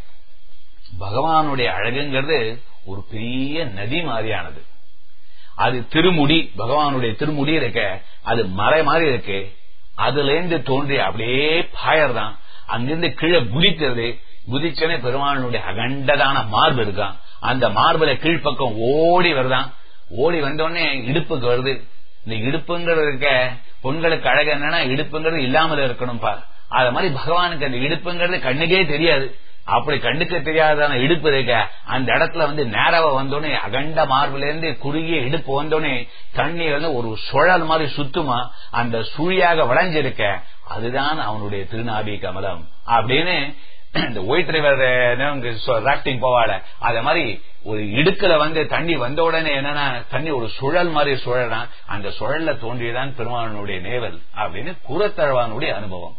பகவானுடைய அழகுங்கிறது ஒரு பெரிய நதி மாதிரியானது. அது திருமுடி, பகவானுடைய திருமுடி இருக்க, அது மறை மாதிரி இருக்கு. அதுல இருந்து தோன்றி அப்படியே பாயர்தான், அங்கிருந்து கீழே குதிக்கிறது. குதிச்சனே பெருமானுடைய அகண்டதான மார்பு இருக்கான். அந்த மார்புல கீழ்பக்கம் ஓடி வருதான். ஓடி வந்தோடனே இடுப்புக்கு வருது. இந்த இடுப்புங்கிறது இருக்க, பொண்களுக்கு அழகு என்னன்னா இடுப்புங்கிறது இல்லாமல் இருக்கணும்பா. அது மாதிரி பகவானுக்கு அந்த இடுப்புங்கிறது கண்ணுக்கே தெரியாது. அப்படி கண்ணுக்கு தெரியாதான இடுப்பு இருக்க, அந்த இடத்துல வந்து நேரவ வந்தோடனே அகண்ட மார்புல இருந்து குறுகிய இடுப்பு வந்தோடனே தண்ணி வந்து ஒரு சுழல் மாதிரி சுத்துமா, அந்த சுழியாக வளைஞ்சிருக்க, அதுதான் அவனுடைய திருநாபி கமலம் அப்படின்னு இந்த ஒயிட் ரிவர் ராஃப்டிங் போவாள, அத மாதிரி ஒரு இடுக்கல வந்து தண்ணி வந்த உடனே என்னன்னா தண்ணி ஒரு சுழல் மாதிரி சுழலாம். அந்த சுழல்ல தோன்றியதான் பெருமானுடைய நேவல் அப்படின்னு கூறத்தழ்வானுடைய அனுபவம்.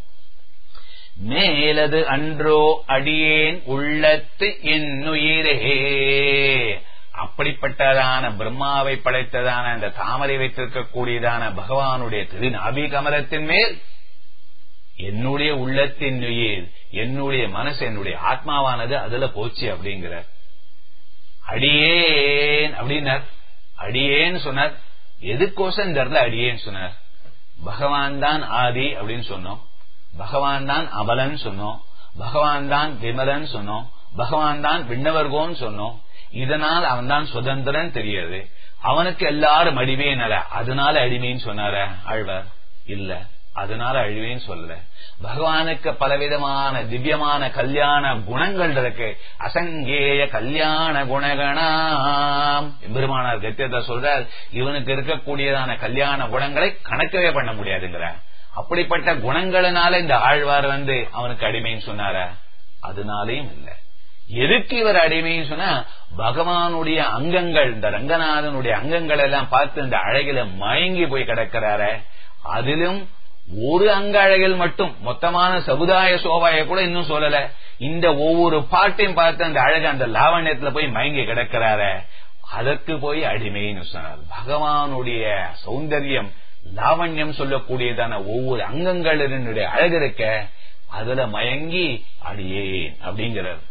மேலது அன்றோ அடியேன் உள்ளத்து என்னுயிரே, அப்படிப்பட்டதான பிரம்மாவை படைத்ததான அந்த தாமரை வைத்திருக்கக்கூடியதான பகவானுடைய திருநாபி கமலத்தின் மேல் என்னுடைய உள்ளத்தின் உயிர், என்னுடைய மனசு, என்னுடைய ஆத்மாவானது அதுல போச்சு அப்படிங்கிற. அடியேன் அப்படின்னார். அடியேன்னு சொன்னார். எதுக்கோசம் இந்த இடத்துல அடியேன்னு சொன்னார்? பகவான் தான் ஆதி அப்படின்னு சொன்னோம், பகவான் தான் அமலன் சொன்னோம், பகவான் தான் விமலன் சொன்னோம், பகவான் தான் விண்ணவர்கோன்னு சொன்னோம். இதனால் அவன் தான் சுதந்திரன் தெரியாது. அவனுக்கு எல்லாரும் அடிமைன்னு அல்ல, அதனால அடிமைன்னு சொன்னார ஆழ்வார்? இல்ல, அதனால அழிவேன்னு சொல்லல. பகவானுக்கு பலவிதமான திவ்யமான கல்யாண குணங்கள் இருக்கு. அசங்கேய கல்யாண குணகணாம் பெருமானார் கத்தியத்தை சொல்றார். இவனுக்கு இருக்கக்கூடியதான கல்யாண குணங்களை கணக்கவே பண்ண முடியாதுங்கிற. அப்படிப்பட்ட குணங்களினால இந்த ஆழ்வார் அவனுக்கு அடிமைன்னு சொன்னார? அதனாலையும் இல்ல. எதுக்கு இவர் அடிமைன்னு சொன்னா, பகவானுடைய அங்கங்கள், இந்த ரங்கநாதனுடைய அங்கங்கள் எல்லாம் பார்த்து இந்த அழகில மயங்கி போய் கிடக்கிறார. அதிலும் ஒரு அங்க அழகில் மட்டும், மொத்தமான சமுதாய சோபாய கூட இன்னும் சொல்லல, இந்த ஒவ்வொரு பாட்டையும் பார்த்து அந்த அழகு, அந்த லாவண்யத்துல போய் மயங்கி கிடக்கிறார. அதற்கு போய் அடிமைன்னு சொன்னார். பகவானுடைய சௌந்தர்யம், லாவண்யம் சொல்லக்கூடியதான ஒவ்வொரு அங்கங்களினுடைய அழகு இருக்க, அதுல மயங்கி அடியேன் அப்படிங்கிறார்.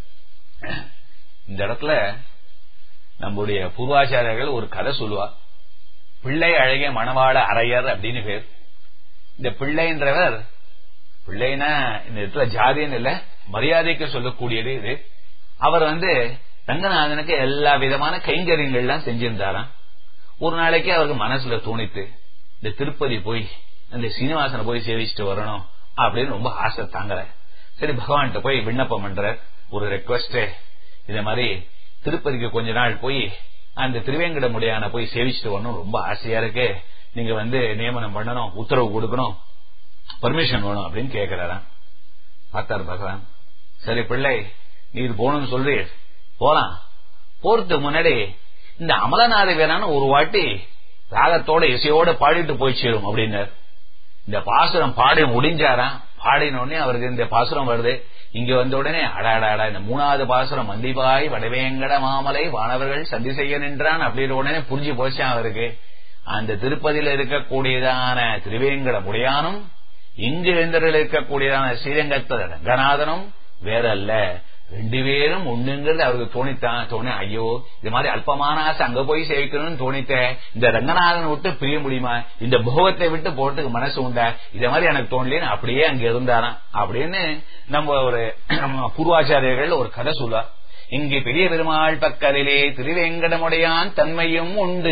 இந்த இடத்துல நம்முடைய பூர்வாச்சாரியர்கள் ஒரு கதை சொல்லுவார். பிள்ளை அழகிய மணவாள அரையர் அப்படின்னு பேர். இந்த பிள்ளைன்றவர், பிள்ளைனா இந்த இடத்துல ஜாதின்னு இல்ல, மரியாதைக்கு சொல்லக்கூடியது இது. அவர் ரங்கநாதனுக்கு எல்லா விதமான கைங்கரியங்கள்லாம் செஞ்சிருந்தாராம். ஒரு நாளைக்கு அவருக்கு மனசுல தோணித்து, இந்த திருப்பதி போய் இந்த சீனிவாசனை போய் சேவிச்சுட்டு வரணும் அப்படின்னு ரொம்ப ஆசை தாங்கற. சரி, பகவான்கிட்ட போய் விண்ணப்பம் பண்ற, ஒரு ரெக்வஸ்ட், இதே மாதிரி திருப்பதிக்கு கொஞ்ச நாள் போய் அந்த திருவேங்கடமுடியான போய் சேவிச்சுட்டு வரணும், ரொம்ப ஆசையா இருக்கு, நீங்க நியமனம் பண்ணணும், உத்தரவு கொடுக்கணும், பர்மிஷன் வேணும் அப்படின்னு கேட்கிறாராம். பார்த்தார் பகவான். சரி பிள்ளை, நீர் போகணும்னு சொல்றீ, போலாம். போறதுக்கு முன்னாடி இந்த அமலநாத வீரான ஒரு வாட்டி ராகத்தோட இசையோட பாடிட்டு போய் சேரும் அப்படின்னார். இந்த பாசுரம் பாடி முடிஞ்சாராம். பாடின உடனே அவருக்கு இந்த பாசுரம் வருது. இங்க வந்த உடனே அடாடாடா, இந்த 3வது பாசுரம் மந்திபாய் வடவேங்கட மாமலை வானவர்கள் சந்தி செய்ய நின்றான் அப்படின்னு உடனே புரிஞ்சு போச்சான் அவருக்கு. அந்த திருப்பதியில இருக்கக்கூடியதான திருவேங்கட முடியானும், இங்கு எழுந்தரில் இருக்கக்கூடியதான ஸ்ரீரங்கத்த ரங்கநாதனும் வேற அல்ல, 2 பேரும் ஒண்ணுங்கிறது அவருக்கு தோணி, ஐயோ இது மாதிரி அல்பமான ஆசை அங்க போய் சேவிக்கணும்னு தோணித்த, இந்த ரங்கநாதனை விட்டு பிரிய முடியுமா, இந்த போகத்தை விட்டு போறதுக்கு மனசு உண்டா, இத மாதிரி எனக்கு தோணலேன்னு அப்படியே அங்க இருந்தாராம் அப்படின்னு நம்ம பூர்வாச்சாரியர்கள் ஒரு கதை சொல்லுவார். இங்கு பெரிய பெருமாள் பக்கரிலே திருவேங்கடமுடையான் தன்மையும் உண்டு.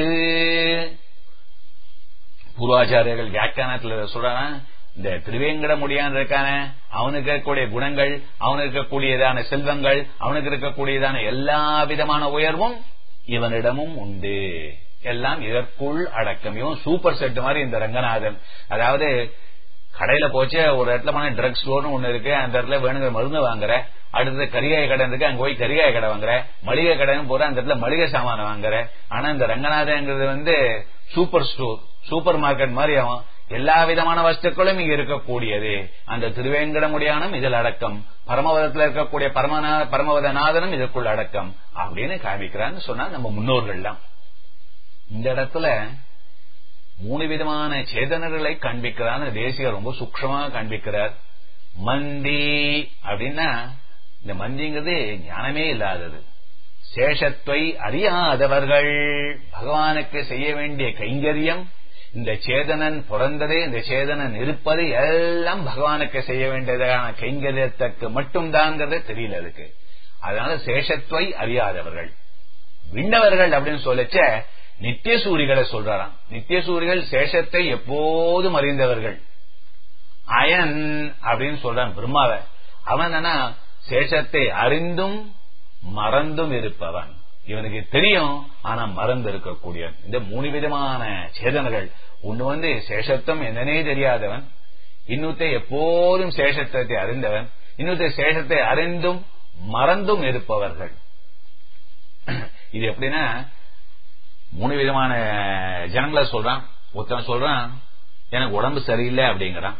பூர்வாச்சாரியர்கள் வியாக்கியானத்துல சொல்றாங்க, இந்த திருவேங்கடமுடியான் இருக்கான, அவனுக்கு இருக்கக்கூடிய குணங்கள், அவனுக்கு இருக்கக்கூடியதான செல்வங்கள், அவனுக்கு இருக்கக்கூடியதான எல்லா விதமான உயர்வும் இவனிடமும் உண்டு, எல்லாம் இதற்குள் அடக்கம். இவன் சூப்பர் செட் மாதிரி இந்த ரங்கநாதன். அதாவது கடையில போச்சு, ஒரு இடத்துல போன ட்ரக் ஸ்டோர்னு ஒண்ணு இருக்கு, அந்த இடத்துல வேணுங்கிற மருந்து வாங்குற, அடுத்தது கரிகாய கடை இருக்கு, அங்க போய் கரிகாய கடை வாங்குற, மளிகை கடைன்னு போற, அந்த இடத்துல மளிகை சாமான வாங்குற. ஆனா இந்த ரங்கநாதங்கிறது சூப்பர் ஸ்டோர், சூப்பர் மார்க்கெட் மாதிரி. அவன் எல்லா விதமான வஸ்துக்களும் இங்க இருக்கக்கூடியது. அந்த திருவேங்கடமுடியானும் இதில் அடக்கம், பரமவதத்தில் இருக்கக்கூடிய பரமவதநாதனும் இதற்குள் அடக்கம் அப்படின்னு காமிக்கிறான்னு சொன்னா நம்ம முன்னோர்கள்லாம். இந்த இடத்துல 3 விதமான சேதனர்களை காண்பிக்கிறான்னு தேசிகர் ரொம்ப சூக்ஷமா காண்பிக்கிறார். மந்தி அப்படின்னா, இந்த மந்திங்கிறது ஞானமே இல்லாதது, சேஷத்துவை அறியாதவர்கள், பகவானுக்கு செய்ய வேண்டிய கைங்கரியம், இந்த சேதனன் பிறந்தது, இந்த சேதனன் இருப்பது எல்லாம் பகவானுக்கு செய்ய வேண்டியதான கைங்கரியத்துக்கு மட்டும்தான் தெரியல அதுக்கு. அதனால சேஷத்துவை அறியாதவர்கள். விண்ணவர்கள் அப்படின்னு சொல்லச்ச நித்தியசூரிகளை சொல்றாராம். நித்தியசூரிகள் சேஷத்தை எப்போதும் அறிந்தவர்கள். அயன் அப்படின்னு சொல்றான் பிரம்மாவை. அவன் சேஷத்தை அறிந்தும் மறந்தும் இருப்பவன். இவனுக்கு தெரியும், ஆனா மறந்து இருக்கக்கூடியவன். இந்த 3 விதமான சேதனர்கள். ஒண்ணு சேஷத்துவம் என்னன்னே தெரியாதவன், இன்னொருத்த எப்போதும் சேஷத்தை அறிந்தவன், இன்னொருத்த சேஷத்தை அறிந்தும் மறந்தும் இருப்பவர்கள். இது எப்படின்னா, 3 விதமான ஜனங்களை சொல்றான். ஒருத்தன் சொல்றான், எனக்கு உடம்பு சரியில்லை அப்படிங்கிறான்.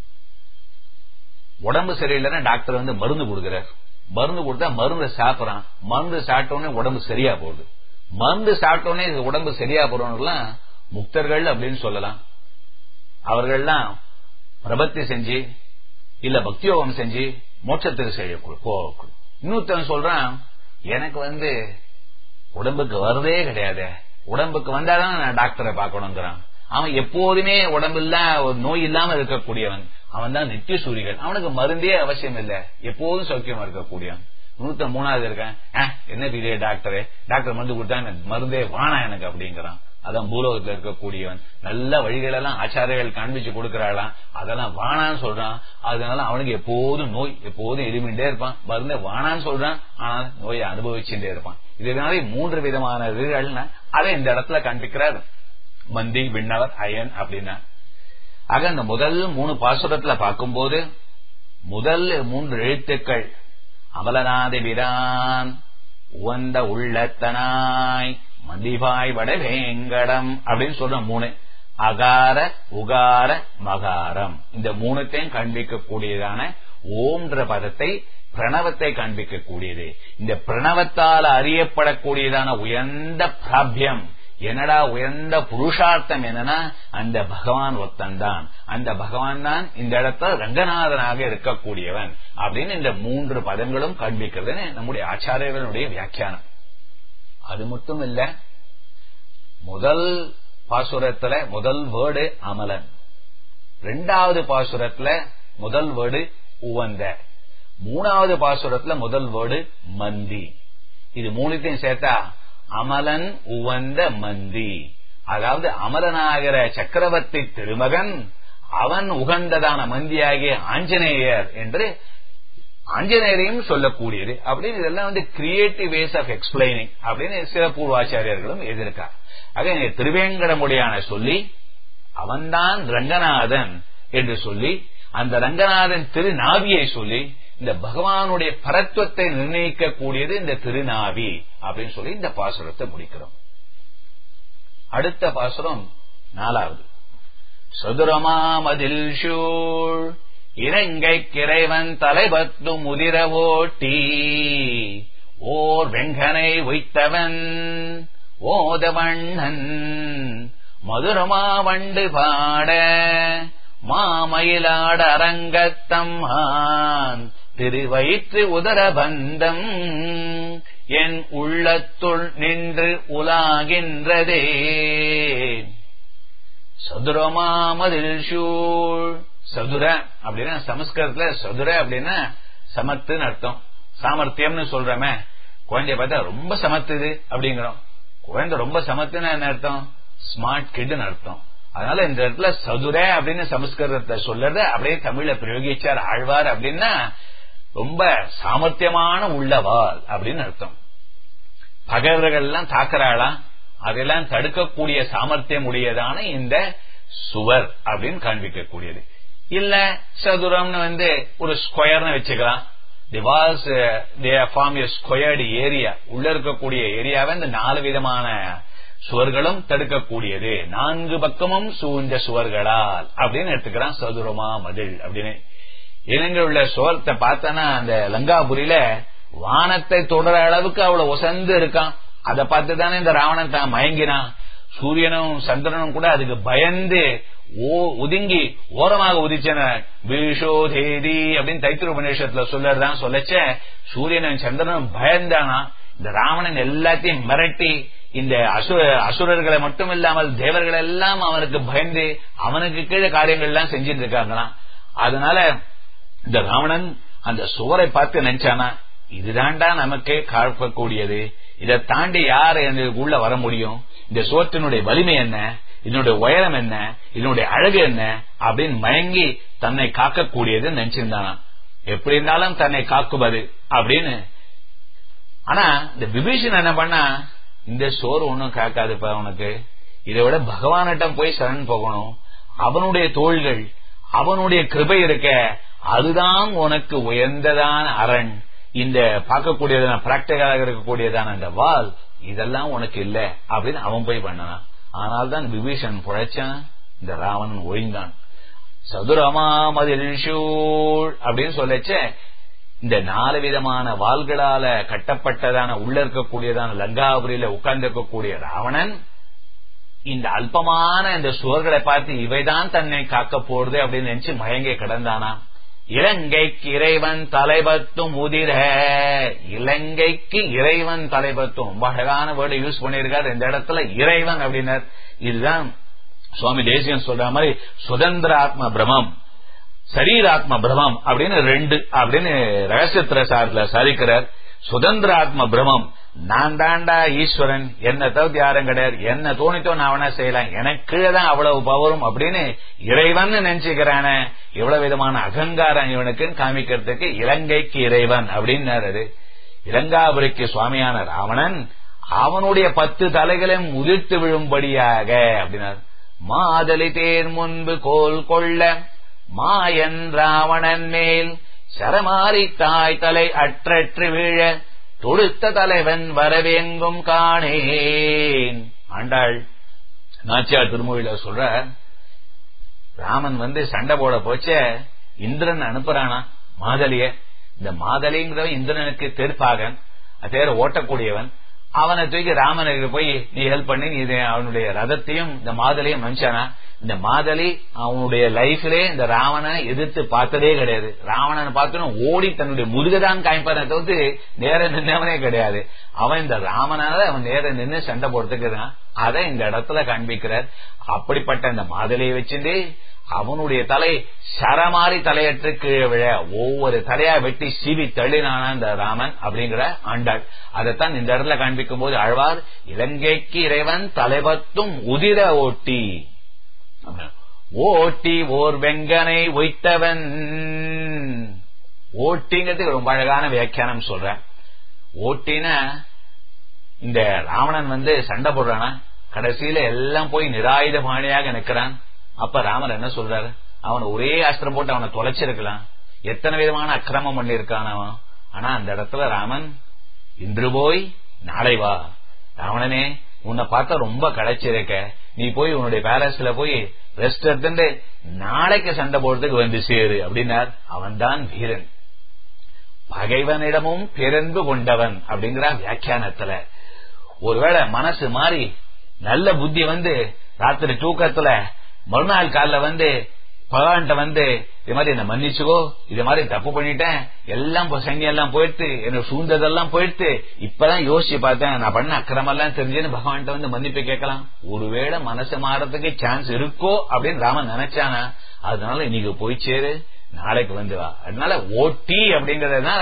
உடம்பு சரியில்லைன்னா டாக்டர் மருந்து கொடுக்கிறார். மருந்து கொடுத்தா மருந்து சாப்பிடறான். மருந்து சாப்பிட்டோடனே உடம்பு சரியா போகுது. மருந்து சாப்பிட்டோடனே உடம்பு சரியா போறவங்கலாம் முக்தர்கள் அப்படின்னு சொல்லலாம். அவர்கள்லாம் பிரபத்தி செஞ்சு இல்ல பக்தியோகம் செஞ்சு மோட்சத்துக்கு செய்ய போகக்கூடும். இன்னொருத்தன் சொல்றான், எனக்கு உடம்புக்கு வருதே கிடையாது, உடம்புக்கு வந்தாதான் நான் டாக்டரை பார்க்கணுங்கிறான். அவன் எப்போதுமே உடம்பு இல்ல, ஒரு நோய் இல்லாம இருக்கக்கூடியவன். அவன் தான் நித்திய சூரிகள். அவனுக்கு மருந்தே அவசியம் இல்லை, எப்போதும் சௌக்கியமா இருக்கக்கூடியவன். 103வது இருக்கான். என்ன பெரிய டாக்டரே, டாக்டர் மருந்து கொடுத்தா மருந்தே வானா எனக்கு அப்படிங்கிறான். அதான் பூலோகத்துல இருக்கக்கூடியவன். நல்ல வழிகளெல்லாம் ஆச்சாரியர்கள் காண்பிச்சு கொடுக்கிறாளாம், அதெல்லாம் வானான்னு சொல்றான். அதனால அவனுக்கு எப்போதும் நோய், எப்போதும் இருமிண்டே இருப்பான். மருந்தே வானான்னு சொல்றான், ஆனால் நோயை அனுபவிச்சுட்டே இருப்பான். இதனால 3 விதமான இதுகள்னா அதை இந்த இடத்துல காண்பிக்கிறார். மந்தி, விண்ணவர், அயன் அப்படின்னா. ஆக அந்த முதல் 3 பாசுரத்துல பார்க்கும்போது முதல் 3 எழுத்துக்கள் அமலநாதி பிரான் உவந்த உள்ளத்தனாய் மதிவாய் வட வேங்கடம் அப்படின்னு சொல்ற 3 அகார, உகார, மகாரம். இந்த 3த்தையும் காண்பிக்கக்கூடியதான ஓம்ன்ற பதத்தை, பிரணவத்தை காண்பிக்கக்கூடியது. இந்த பிரணவத்தால் அறியப்படக்கூடியதான உயர்ந்த பிராபியம் என்னடா, உயர்ந்த புருஷார்த்தம் என்னன்னா அந்த பகவான் ஒத்தன்தான். அந்த பகவான் தான் இந்த இடத்துல ரங்கநாதனாக இருக்கக்கூடியவன் அப்படின்னு இந்த 3 பதங்களும் காண்பிக்கிறது நம்முடைய ஆச்சாரியர்களுடைய வியாக்கியானம். அது மட்டும் இல்ல, முதல் பாசுரத்துல முதல் வேர்டு அமலன், 2வது பாசுரத்துல முதல் வேர்டு உவந்த, 3வது பாசுரத்துல முதல் வேர்டு மந்தி. இது 3த்தையும் சேர்த்தா அமலன் உவந்த மந்தி. அதாவது அமலனாகிற சக்கரவர்த்தி திருமகன், அவன் உகந்ததான மந்தியாகிய ஆஞ்சநேயர் என்று ஆஞ்சநேயரையும் சொல்லக்கூடியது அப்படின்னு. இதெல்லாம் கிரியேட்டிவ் வேஸ் ஆஃப் எக்ஸ்பிளைனிங் அப்படின்னு சில பூர்வாச்சாரியர்களும் எதிர்க்கார். ஆக திருவேங்கடமுடியான சொல்லி அவன்தான் ரங்கநாதன் என்று சொல்லி, அந்த ரங்கநாதன் திருநாவியை சொல்லி இந்த பகவானுடைய பரத்துவத்தை நிர்ணயிக்க கூடியது இந்த திருநாவி அப்படின்னு சொல்லி இந்த பாசுரத்தை முடிக்கிறோம். அடுத்த பாசுரம் 4வது. சதுரமாமதில் சூழ் இலங்கை கிரைவன் தலைபத்து முதிர ஓட்டி ஓர் வெங்கனை வைத்தவன் ஓதவண்ணன் மதுரமா வண்டு பாட மாமயிலாட அரங்கத்தம்மான் திருவயிற்று உதரபந்தம் என் உள்ளத்துள் நின்று உலாகின்றதே. சதுரமாமதில் சூழ். சதுர அப்படின்னா சமஸ்கிருதத்துல சதுர அப்படின்னா சமத்துன்னு அர்த்தம். சாமர்த்தியம்னு சொல்றமே, குழந்தைய பார்த்தா ரொம்ப சமத்துது அப்படிங்கிறோம். குழந்தை ரொம்ப சமத்துன்னு என்ன அர்த்தம்? ஸ்மார்ட் கிட்னு அர்த்தம். அதனால இந்த இடத்துல சதுர அப்படின்னு சமஸ்கிருதத்தை சொல்றது அப்படியே தமிழ்ல பிரயோகிச்சார் ஆழ்வார். அப்படின்னா ரொம்ப சாமர்த்தியமான உள்ளவாள் அப்படின்னு அர்த்தம். பகவர்கள் எல்லாம் தாக்குறாளாம், அதெல்லாம் தடுக்கக்கூடிய சாமர்த்தியம் உடையதான இந்த சுவர் அப்படின்னு காண்பிக்கக்கூடியது. இல்ல சதுரம்னு ஒரு ஸ்கொயர்னு வச்சுக்கலாம். The walls they form a squared area. உள்ள இருக்கக்கூடிய ஏரியாவை இந்த 4 விதமான சுவர்களும் தடுக்கக்கூடியது, 4 பக்கமும் சூழ்ந்த சுவர்களால் அப்படின்னு எடுத்துக்கிறான் சதுரமா மதில் அப்படின்னு. இலங்கை உள்ள சுவரத்தை பார்த்தனா அந்த லங்காபுரியில வானத்தை தொடர அளவுக்கு அவ்வளவு ஒசந்து இருக்கான். அதை பார்த்துதானே இந்த ராவணன் தான் மயங்கினான். சூரியனும் சந்திரனும் கூட அதுக்கு பயந்து ஒதுங்கி ஓரமாக உதிச்சன. பீஷோதேதி அப்படின்னு தைத்திர உபநிஷத்துல சொல்லறதான் சொல்லச்ச சூரியனும் சந்திரனும் பயந்தானா. இந்த ராவணன் எல்லாத்தையும் மிரட்டி இந்த அசுரர்களை மட்டும் இல்லாமல் தேவர்கள் எல்லாம் அவனுக்கு பயந்து அவனுக்கு கீழே காரியங்கள் எல்லாம் செஞ்சிட்டு இருக்காங்களாம். அதனால இந்த ராவணன் அந்த சுவரை பார்த்து நினைச்சானா, இதுதான்டா நமக்கே காக்கக்கூடியது, இதை தாண்டி யார் உள்ள வர முடியும்? இந்த சுவற்றினுடைய வலிமை என்ன, இதனுடைய உயரம் என்ன, இதனுடைய அழகு என்ன அப்படின்னு மயங்கி தன்னை காக்கக்கூடியது நினைச்சிருந்தானா. எப்படி இருந்தாலும் தன்னை காக்குவது அப்படின்னு. ஆனா இந்த விபீஷன் என்ன பண்ணா, இந்த சோறு ஒன்னும் காக்காதுப்பா உனக்கு, இதை விட பகவானிடம் போய் சரண் போகணும். அவனுடைய தோள்கள், அவனுடைய கிருபை இருக்க, அதுதான் உனக்கு உயர்ந்ததான அரண். இந்த பார்க்கக்கூடியதான பிராக்டிகலாக இருக்கக்கூடியதான அந்த வால், இதெல்லாம் உனக்கு இல்ல அப்படின்னு அவன் போய் பண்ணான். ஆனால்தான் விபீஷன் புழைச்சான், இந்த ராவணன் ஒழிந்தான். சதுரமாமதில் சூழ் அப்படின்னு சொல்லச்ச இந்த 4 விதமான வாள்களால கட்டப்பட்டதான உள்ள இருக்கக்கூடியதான லங்காபுரியில உட்கார்ந்து இருக்கக்கூடிய ராவணன் இந்த அல்பமான இந்த சுவர்களை பார்த்து இவைதான் தன்னை காக்க போறது அப்படின்னு நினைச்சு மயங்கி கிடந்தானா. இலங்கைக்கு இறைவன் தலைபத்தும் உதிர. இலங்கைக்கு இறைவன் தலைபத்தும் ரொம்ப அழகான வேர்டு யூஸ் பண்ணிருக்காரு இந்த இடத்துல, இறைவன் அப்படின்னார். இதுதான் சுவாமி தேசிகன் சொல்ற மாதிரி சுதந்திர ஆத்ம பிரமம், சரீராத்ம பிரமம் அப்படின்னு 2 அப்படின்னு ரகசியத்திர சாரத்துல சாதிக்கிறார். சுதந்திராத்ம பிரமம், நான் தாண்டா ஈஸ்வரன், என்ன தவிர்த்து யாரும் கிடையாது, என்ன தோணித்தோ நான் வேணா செய்யலாம், எனக்கு கீழதான் அவ்வளவு பவரும் அப்படின்னு இறைவன் நினைச்சுக்கிறான. இவ்வளவு விதமான அகங்காரம் இவனுக்குன்னு காமிக்கிறதுக்கு இலங்கைக்கு இறைவன் அப்படின்னு இலங்காபுரிக்கு சுவாமியான ராவணன் அவனுடைய 10 தலைகளையும் உதிர்த்து விழும்படியாக அப்படின்னார். மாதலி தேர் முன்பு கோல் கொள்ள மாயன் ராவணன் மேல் சரமாரி தாய் தலை அற்றற்று வீழ தொடுத்த தலைவன் வரவேங்கும் காணேன். ஆண்டாள் நாச்சியார் திருமொழியில சொல்ற, ராமன் சண்டை போட போச்ச இந்திரன் அனுப்புறானா மாதலிய. இந்த மாதலிங்கிறவன் இந்திரனுக்கு தெற்பாகன், தேர ஓட்டக்கூடியவன். அவனை தூக்கி ராமனுக்கு போய் நீ ஹெல்ப் பண்ணி நீ அவனுடைய ரதத்தையும் இந்த மாதலியும் மனுஷானா. இந்த மாதலி அவனுடைய லைஃப்லே இந்த ராவணனை எதிர்த்து பார்த்ததே கிடையாது. ராவணனை பார்த்தோம் ஓடி தன்னுடைய முதுகதான் காய்ப்பான தவிர்த்து நேர நின்னவனே கிடையாது. அவன் இந்த ராமனால அவன் நேர நின்று சண்டை போடுறதுக்கு அதை இந்த இடத்துல காண்பிக்கிறார். அப்படிப்பட்ட இந்த மாதலியை வச்சிருந்து அவனுடைய தலை சரமாரி தலையற்று கீழே விழ ஒவ்வொரு தலையா வெட்டி சீவி தள்ளினான இந்த ராமன் அப்படிங்கிற ஆண்டாள். அதைத்தான் இந்த இடத்துல காண்பிக்கும் போது ஆழ்வார் இலங்கைக்கு இறைவன் தலைபத்தும் உதிர ஓட்டி ஓட்டி ஓர் வெங்கனை ஒய்த்தவன். ஓட்டிங்கிறதுக்கு ரொம்ப அழகான வியாக்கியானம் சொல்ற. ஓட்டினா இந்த ராவணன் சண்டை போடுறானா, கடைசியில எல்லாம் போய் நிராயுத பாணியாக நிற்கிறான். அப்ப ராமர் என்ன சொல்றாரு, அவன் ஒரே அஸ்திரம் போட்டு அவனை தொலைச்சிருக்கலாம், எத்தனை விதமான அக்கிரமம் பண்ணி இருக்கான் அவன். ஆனா அந்த இடத்துல ராமன் இன்று போய் நாளை வா, ராவணனே உன்னை பார்த்தா ரொம்ப களைச்சிருக்க, நீ போய் உன்னுடைய பேலஸ்ல போய் ரெஸ்ட் எடுத்துட்டு நாளைக்கு சண்டை போடுறதுக்கு சேரு அப்படின்னார். அவன் தான் வீரன், பகைவனிடமும் பிறந்து கொண்டவன் அப்படிங்கிற வியாக்கியானத்துல. ஒருவேளை மனசு மாறி நல்ல புத்தி ராத்திரி தூக்கத்துல மறுநாள் காலில பகவான்கிட்ட இது மாதிரி என்ன மன்னிச்சுக்கோ, இது மாதிரி தப்பு பண்ணிட்டேன், எல்லாம் சங்கி எல்லாம் போயிடுத்து, எனக்கு சூழ்ந்ததெல்லாம் போயிடுத்து, இப்பதான் யோசிச்சு பார்த்தேன், நான் பண்ண அக்கிரமெல்லாம் தெரிஞ்சுன்னு பகவான்கிட்ட மன்னிப்பு கேட்கலாம். ஒருவேளை மனசு மாறதுக்கு சான்ஸ் இருக்கோ அப்படின்னு ராமன் நினைச்சானா, அதனால இன்னைக்கு போய் சேரு, நாளைக்கு வா. அதனால ஓட்டி அப்படிங்கறதுனால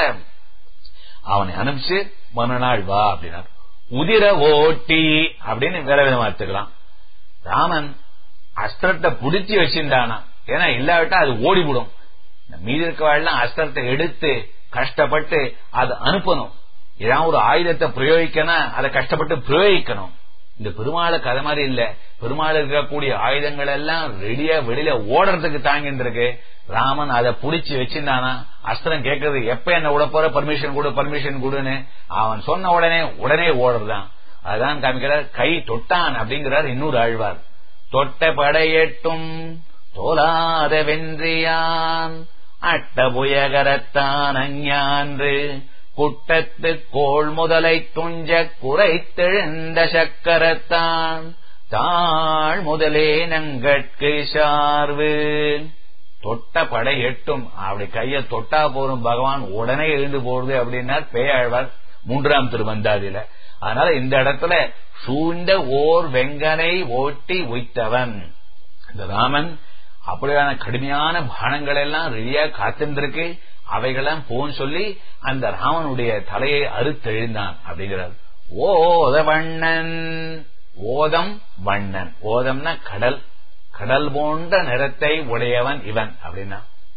அவனை அனுப்பிச்சு மறுநாள் வா அப்படின்னா உதிர ஓட்டி அப்படின்னு வேற விதமா எடுத்துக்கலாம். ராமன் அஸ்திரத்தை புடிச்சு வச்சிருந்தானா, ஏன்னா இல்லாவிட்டா அது ஓடிவிடும். மீதி இருக்கவாழ்லாம் அஸ்திரத்தை எடுத்து கஷ்டப்பட்டு அதை அனுப்பணும். ஏதாவது ஒரு ஆயுதத்தை பிரயோகிக்கணும், அதை கஷ்டப்பட்டு பிரயோகிக்கணும். இந்த பெருமாளை கதை மாதிரி இல்ல, பெருமாள் இருக்கக்கூடிய ஆயுதங்கள் எல்லாம் ரெடியா வெளியில ஓடுறதுக்கு தாங்கிட்டு இருக்கு. ராமன் அதை புடிச்சு வச்சிருந்தானா, அஸ்திரம் கேட்கறது எப்ப என்ன விட போற, பர்மிஷன் கொடு பர்மிஷன் கொடுன்னு அவன் சொன்ன உடனே ஓடுறதான். அதான் காமிக்கிறார், கை தொட்டான் அப்படிங்கிறார் இன்னொரு ஆழ்வார். தொட்ட படையெட்டும் தோலாத வென்றியான் அட்டபுயகரத்தான் அஞ்ஞான்று குட்டத்து கோள் முதலை துஞ்ச குறைத்தெழுந்த சக்கரத்தான் தாழ் முதலே நங்கட்கு சார்வு. தொட்ட படை எட்டும், அப்படி கைய தொட்டா போரும் பகவான் உடனே எழுந்து போடுது அப்படின்னார் பேயாழ்வார் 3ஆம் திருவந்தாதியில. அதனால இந்த இடத்துல சூழ்ந்த ஓர் வெங்கனை ஓட்டி உய்த்தவன் இந்த ராமன். அப்படியான கடுமையான பானங்கள் எல்லாம் ரெடியா காத்திருக்கு, அவைகளாம் போன்னு சொல்லி அந்த ராமனுடைய தலையை அறுத்தெழுந்தான் அப்படிங்கிறார். ஓத வண்ணன், ஓதம் வண்ணன், ஓதம்னா கடல், கடல் போன்ற நிறத்தை உடையவன் இவன் அப்படின்னா.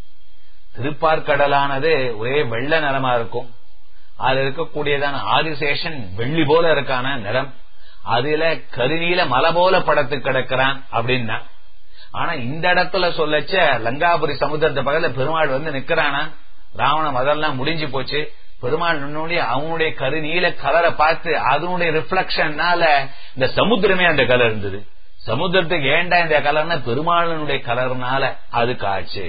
திருப்பார்கடலானது ஒரே வெள்ள நிறமா இருக்கும். அது இருக்கக்கூடியதான ஆதிசேஷன் வெள்ளி போல இருக்கான நிறம், அதுல கருநீல மலை போல படத்து கிடக்கிறான் அப்படின்னா. ஆனா இந்த இடத்துல சொல்லச்ச லங்காபுரி சமுத்திரத்தை பக்கத்துல பெருமாள் நிக்கிறானா, ராவணன் அதெல்லாம் முடிஞ்சு போச்சு. பெருமாள் அவனுடைய கருநீல கலரை பார்த்து அதனுடைய ரிஃப்ளக்ஷன்னால இந்த சமுத்திரமே அந்த கலர் இருந்தது. சமுத்திரத்துக்கு ஏண்டா இந்த கலர்னா பெருமாளனுடைய கலர்னால அது காட்சி.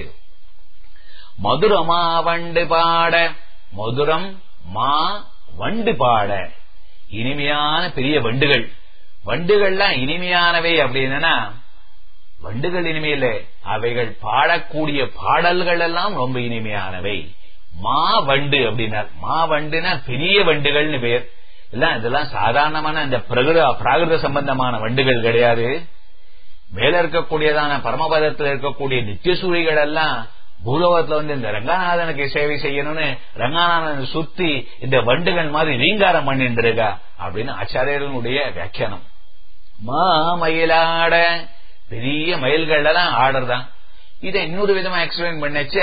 மதுரமா வண்டு பாட, மதுரம் மா வண்டு பாட, இனிமையான பெரிய வண்டுகள். வண்டுகள்லாம் இனிமையானவை அப்படின்னா வண்டுகள் இனிமையில்லை, அவைகள் பாடக்கூடிய பாடல்கள் எல்லாம் ரொம்ப இனிமையானவை. மா வண்டு அப்படின்னார். மா வண்டுனா பெரிய வண்டுகள்னு பேர். இதெல்லாம் சாதாரணமான இந்த பிராகிருத சம்பந்தமான வண்டுகள் கிடையாது. மேல இருக்கக்கூடியதான பரமபதத்தில் இருக்கக்கூடிய நித்தியசூரிகள் எல்லாம் பூலோகத்துல இந்த ரங்கநாதனுக்கு சேவை செய்யணும்னு ரங்கநாதனை சுத்தி இந்த வண்டுகள் மாதிரி ரீங்காரம் பண்ணிட்டு இருக்கா அப்படின்னு ஆச்சாரியர்களுடைய வியாக்கியானம். மயிலாட பெரிய மயில்கள் எல்லாம் ஆடுறதான். இதை இன்னொரு விதமா எக்ஸ்பிளைன் பண்ணச்ச,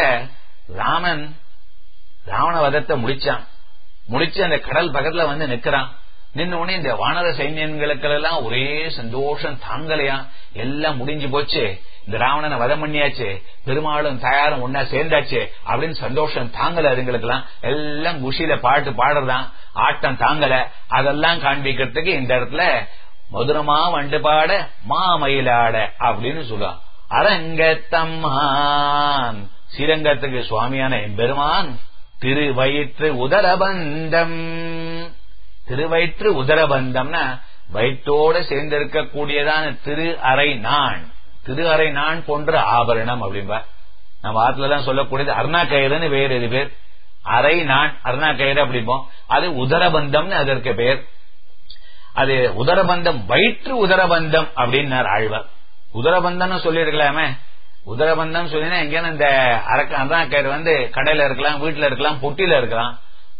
ராவண வதத்தை முடிச்சு அந்த கடல் பக்கத்துல வந்து நிக்கிறான். நின்ன உடனே இந்த வானர சைன்யங்களுக்கெல்லாம் ஒரே சந்தோஷம் தாங்கலையா, எல்லாம் முடிஞ்சு போச்சு, இந்த ராவணனை வதம் பண்ணியாச்சு, பெருமாளும் தயாரும் ஒன்னா சேர்ந்தாச்சு அப்படின்னு சந்தோஷம் தாங்கல. அதுங்களுக்கெல்லாம் எல்லாம் குஷியில பாட்டு பாடுறதான், ஆட்டம் தாங்கல. அதெல்லாம் காண்பிக்கிறதுக்கு இந்த இடத்துல மதுரமா வண்டு பாட மாமயிலாட அப்படின்னு சொல்லுவான். அரங்கத்தம்மான் ஸ்ரீரங்கத்துக்கு சுவாமியான எம்பெருமான் திருவயிற்று உதரபந்தம். திருவயிற்று உதரபந்தம்னா வயிற்றோட சேர்ந்திருக்கக்கூடியதான திரு அரை நான் போன்ற ஆபரணம் அப்படின்பா. நம்ம ஆத்துல எல்லாம் சொல்லக்கூடியது அருணா கயிறுன்னு வேறு இது பேர். அரை நான் அருணா கயிறு அப்படிம்போம். அது உதரபந்தம்னு அதற்கு பேர். அது உதரபந்தம், வயிற்று உதரபந்தம் அப்படின்னு ஆழ்வார். உதரபந்தம் சொல்லிருக்கலாமே. உதரபந்தம் சொல்லினா எங்கேயான இந்த அருணா கயிறு வந்து கடையில இருக்கலாம், வீட்டுல இருக்கலாம், பொட்டியில இருக்கலாம்.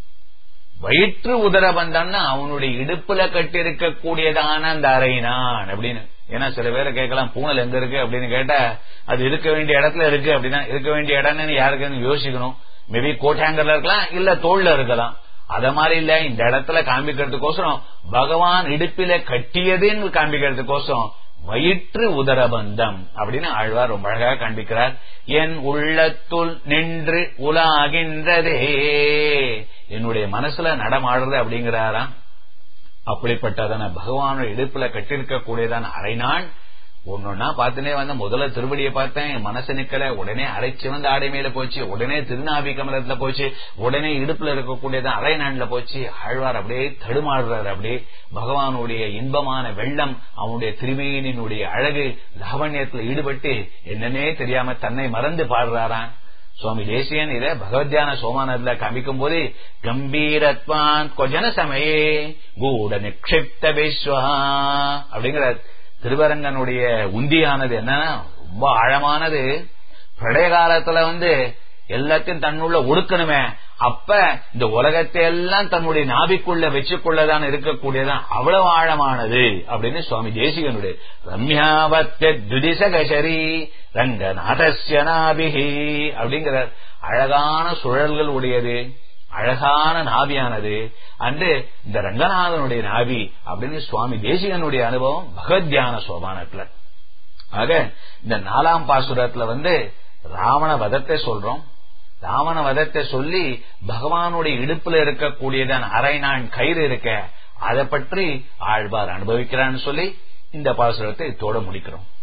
வயிற்று உதரபந்தம்னா அவனுடைய இடுப்புல கட்டி இருக்கக்கூடியதான அந்த அரைநான் அப்படின்னு. ஏன்னா சில பேரை கேட்கலாம், பூனல் எங்க இருக்கு அப்படின்னு கேட்டா அது இருக்க வேண்டிய இடத்துல இருக்கு அப்படின்னா, இருக்க வேண்டிய இடம்னு யாருக்குன்னு யோசிக்கணும். மேபி கோட் ஹேங்கர்ல இருக்கலாம், இல்ல தோல்ல இருக்கலாம். அத மாதிரி இல்ல, இந்த இடத்துல காண்பிக்கிறதுக்கோசரம் பகவான் இடுப்பில கட்டியதுன்னு காண்பிக்கிறதுக்கோசரம் வயிற்று உதரபந்தம் அப்படின்னு ஆழ்வார் ரொம்ப அழகாக காண்பிக்கிறார். என் உள்ளத்துள் நின்று உலாகின்றதே, என்னுடைய மனசுல நடமாடுறது அப்படிங்கிறாராம். அப்படிப்பட்டதான பகவானோட இடுப்புல கட்டிருக்க கூடியதான அரைநாள் ஒன்னொன்னா பார்த்துனே வந்த. முதல்ல திருவடியை பார்த்தேன், என் மனசு நிக்கல. உடனே அரைச்சிவந்த ஆடை மேல போச்சு, உடனே திருநாபி கமலத்துல போச்சு, உடனே இடுப்புல இருக்கக்கூடியதான் அரைநாள்ல போச்சு. ஆழ்வார் அப்படியே தடுமாடுறாரு. அப்படியே பகவானுடைய இன்பமான வெள்ளம், அவனுடைய திருமேனினுடைய அழகு லாவண்யத்துல ஈடுபட்டு என்னன்னே தெரியாம தன்னை மறந்து பாடுறாராம். சுவாமி தேசியன் இத பகவத்யான சோமானத்துல காமிக்கும் போது கம்பீரத்வான் கொஜன சமயே கூட நிக்ஷிப்த விஸ்வா அப்படிங்கிற திருவரங்கனுடைய உந்தியானது என்னன்னா ரொம்ப ஆழமானது. பிரளய காலத்துல எல்லாத்தையும் தன்னுள்ள ஒடுக்கணுமே, அப்ப இந்த உலகத்தை எல்லாம் தன்னுடைய நாபிக்குள்ள வச்சுக்கொள்ளதான் இருக்கக்கூடியதான் அவ்வளவு ஆழமானது அப்படின்னு சுவாமி தேசிகனுடைய ரம்யாவத்யுதிசகரி ரங்கநாதஸ்ய நாபிஹி அப்படிங்கிற அழகான சுழல்கள் உடையது, அழகான நாபியானது அன்று இந்த ரங்கநாதனுடைய நாபி அப்படின்னு சுவாமி தேசிகனுடைய அனுபவம் பகவத்யான சோபானத்துல. ஆக இந்த 4ஆம் பாசுரத்துல ராவண வதத்தை சொல்றோம். ராவண வதத்தை சொல்லி பகவானுடைய இடுப்புல இருக்கக்கூடியதான் அரைநான் கயிறு இருக்க, அதை பற்றி ஆழ்வார் அனுபவிக்கிறான்னு சொல்லி இந்த பாசுரத்தை இதோட முடிக்கிறோம்.